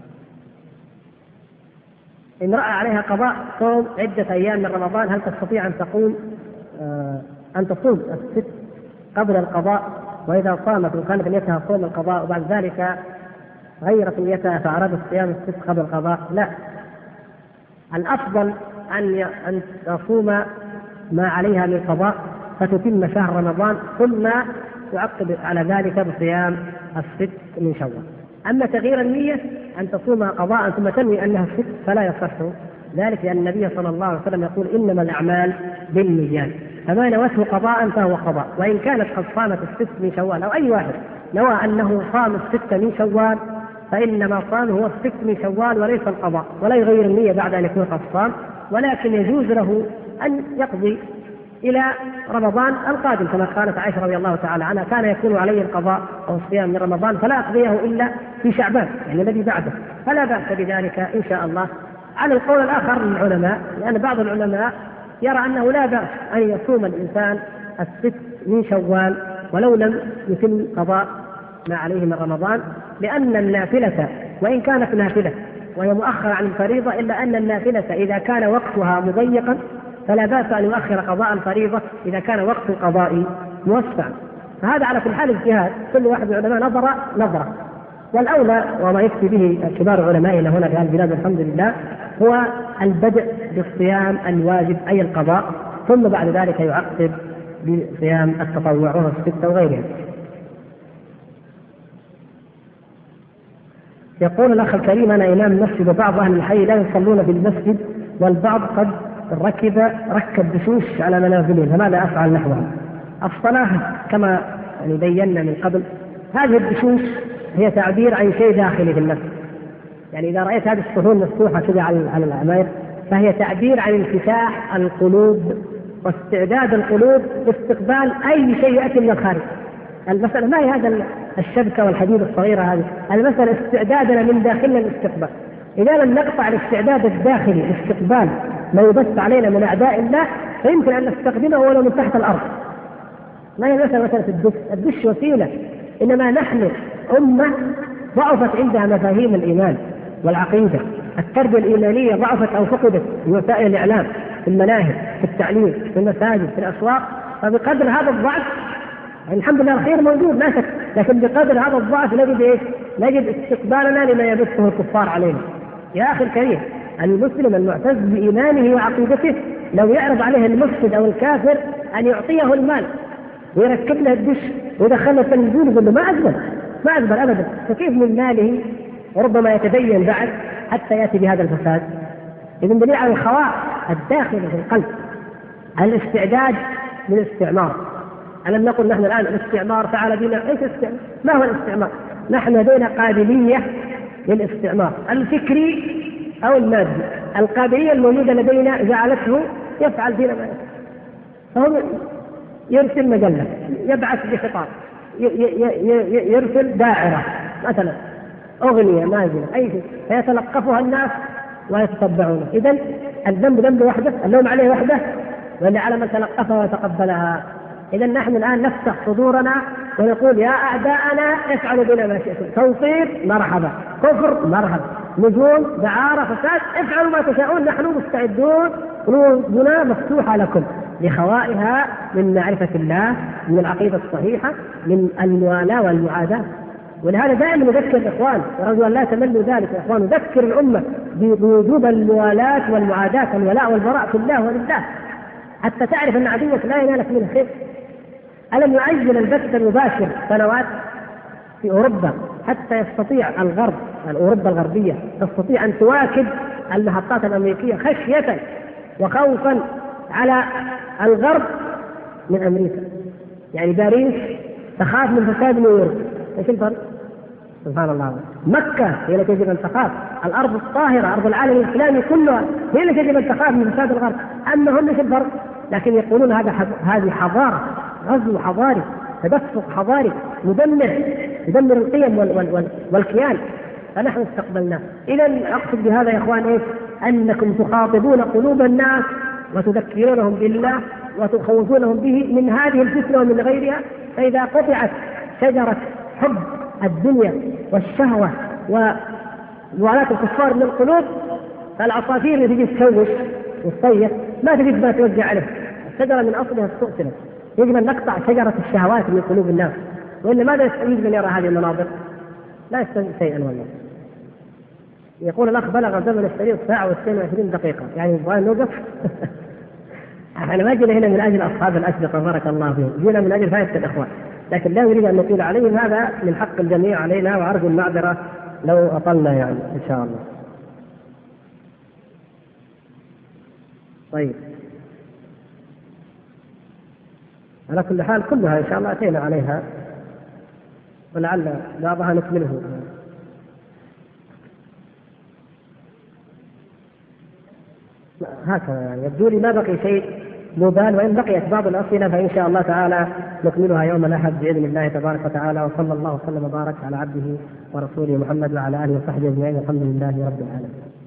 امرأة عليها قضاء صوم عدة أيام من رمضان، هل تستطيع أن تقوم آه أن تصوم الست قبل القضاء؟ وإذا صامت وكانت نيتها صوم القضاء وبعد ذلك غيرت نيتها فأرادت صيام الست قبل القضاء، لا، الأفضل أن أن تصوم ما عليها من قضاء فتتم شهر رمضان ثم تعقب على ذلك بصيام الست من شوال. أما تغيير النية أن تصوم قضاء ثم تنوي أنها الست فلا يصح ذلك، لأن النبي صلى الله عليه وسلم يقول إنما الأعمال بالنيات، فما نوته قضاء فهو قضاء. وإن كانت قد صامت الست من شوال أو أي واحد نوى أنه صام الست من شوال فإنما صام هو الست من شوال وليس القضاء، ولا يغير النية بعد أن يكون قد صام، ولكن يجوز له أن يقضي إلى رمضان القادم، كما قالت عائشة رضي الله تعالى عنها: كان يكون علي القضاء أو الصيام من رمضان فلا أقضيه إلا في شعبان، يعني الذي بعده، فلا بأس بذلك إن شاء الله. على القول الآخر للعلماء، لأن بعض العلماء يرى أنه لا بأس أن يصوم الإنسان الست من شوال ولو لم يتم قضاء ما عليه من رمضان، لأن النافلة وإن كانت نافلة وهي مؤخرة عن الفريضة، إلا أن النافلة إذا كان وقتها مضيقا فلا بأس أن يؤخر قضاء الفريضة إذا كان وقت القضاء موسعا. فهذا على كل حال اجتهاد، كل واحد من العلماء نظر نظرة، والأولى وما يفتي به كبار علمائنا هنا في هذه البلاد الحمد لله هو البدء بالصيام الواجب أي القضاء، ثم بعد ذلك يعقب بصيام التطوع وهو الستة وغيرها. يقول الأخ الكريم: أنا إمام مسجد وبعض أهل الحي لا يصلون في المسجد والبعض قد ركب ركب بشوش على منازلهم، فماذا أفعل نحوها؟ الصلاة كما يعني بينا من قبل، هذه البشوش هي تعبير عن شيء داخلي في النفس. يعني إذا رأيت هذه الصحون مفتوحة كذا على العماير فهي تعبير عن انفتاح القلوب واستعداد القلوب لاستقبال أي شيء يأتي من الخارج. المسألة ما هي هذا الشبكة والحديد الصغيرة هذه، المسألة استعدادنا من داخلنا للاستقبال. إذا لم نقطع الاستعداد الداخلي لاستقبال ما يبث علينا من أعداء الله فيمكن أن نستخدمه ولو من تحت الأرض. ما هي مثلا مثلا الدش، الدش وسيلة، إنما نحن أمة ضعفت عندها مفاهيم الإيمان والعقيدة، التربية الإيمانية ضعفت أو فقدت في وسائل الإعلام، في المناهج، في التعليم، في المساجد، في الأسواق. فبقدر هذا الضعف الحمد لله الخير موجود لا شك، لكن بقدر هذا الضعف نجد ايش؟ نجد استقبالنا لما يبثه الكفار علينا. يا اخي الكريم، المسلم المعتز بايمانه وعقيدته لو يعرض عليه المفسد او الكافر ان يعطيه المال ويركب له الدش ويدخله التلفزيون يقول له ما اقبل ما اقبل ابدا، فكيف من ماله وربما يتدين بعد حتى ياتي بهذا الفساد؟ اذن دليل على الخواء الداخلي في القلب. الاستعداد للاستعمار. ألم نقل نحن الآن الاستعمار فعل بنا؟ ايش الاستعمار؟ ما هو الاستعمار؟ نحن لدينا قابلية للاستعمار الفكري أو المادي. القابلية الموجودة لدينا جعلته يفعل فينا ما يفعل. فهو يرسل مجلة، يبعث بخطاب، يرسل داعرة مثلا، أغنية، ماجنة، أي شيء، فيتلقفها الناس ويتتبعونه. إذن الذنب ذنب وحده، اللوم عليه وحده، ولا على من تلقفها وتقبلها. إذا نحن الآن نفتح صدورنا ونقول يا أعداءنا افعلوا بنا ما شئتم، توصيل مرحبا، كفر مرحبا، نجوم، دعارة، فساد، افعلوا ما تشاءون، نحن مستعدون، قلوبنا مفتوحة لكم لخوائها من معرفة الله، من العقيدة الصحيحة، من الموالاة والمعاداة. ولهذا دائما نذكر الإخوان، ورجو أن لا تملوا ذلك يا إخوان، نذكر الأمة بوجوب الموالاة والمعاداة والولاء والبراء في الله ولله، حتى تعرف أن عدوك لا ينالك منه خير. ألم يعجل البث المباشر سنوات في أوروبا حتى يستطيع الغرب، أوروبا الغربية تستطيع أن تواكب المحطات الأمريكية خشية وخوفا على الغرب من أمريكا. يعني باريس تخاف من فساد نيويورك، ايش الفرق؟ سبحان الله. مكة هي التي يجب أن تخاف، الأرض الطاهرة أرض العالم الإسلامي كلها هي التي يجب أن تخاف من فساد الغرب. أما هم ايش الفرق؟ لكن يقولون هذا هذه حضارة، غزو حضاري، تدفق حضاري مدمر يدمر القيم وال وال وال والكيان، فنحن استقبلناه. إذا أقصد بهذا يا إخوان إيش؟ أنكم تخاطبون قلوب الناس وتذكرونهم بالله وتخوفونهم به من هذه الفتنة ومن غيرها. فإذا قطعت شجرة حب الدنيا والشهوة وموالاة الكفار من القلوب، فالعصافير اللي تجي تشوش والصيف ما تجد ما توزع عليه، الشجرة من أصلها استؤصلت. يجب أن نقطع شجرة الشهوات من قلوب الناس، وإلا ماذا يستفيد من يرى هذه المناظر؟ لا يستفيد شيئا والله. يقول الأخ بلغ زمن الشريط ساعة واثنين وعشرين دقيقة، يعني نبغى نوقف. احنا ما جينا هنا من أجل أصحاب الأسبقة بارك الله فيهم، جينا من أجل فائدة الإخوان، لكن لا نريد أن نطيل عليهم، هذا من حق الجميع علينا، وأرجو المعذرة لو أطلنا يعني إن شاء الله. طيب، على كل حال كلها إن شاء الله أتينا عليها، ولعل بعضها نكمله. هكذا يعني يبدو لي ما بقي شيء مبال، وإن بقيت بعض الأسئلة فإن شاء الله تعالى نكملها يوم الأحد بإذن الله تبارك وتعالى. وصلى الله وسلم وبارك على عبده ورسوله محمد وعلى آله وصحبه أجمعين، الحمد لله رب العالمين.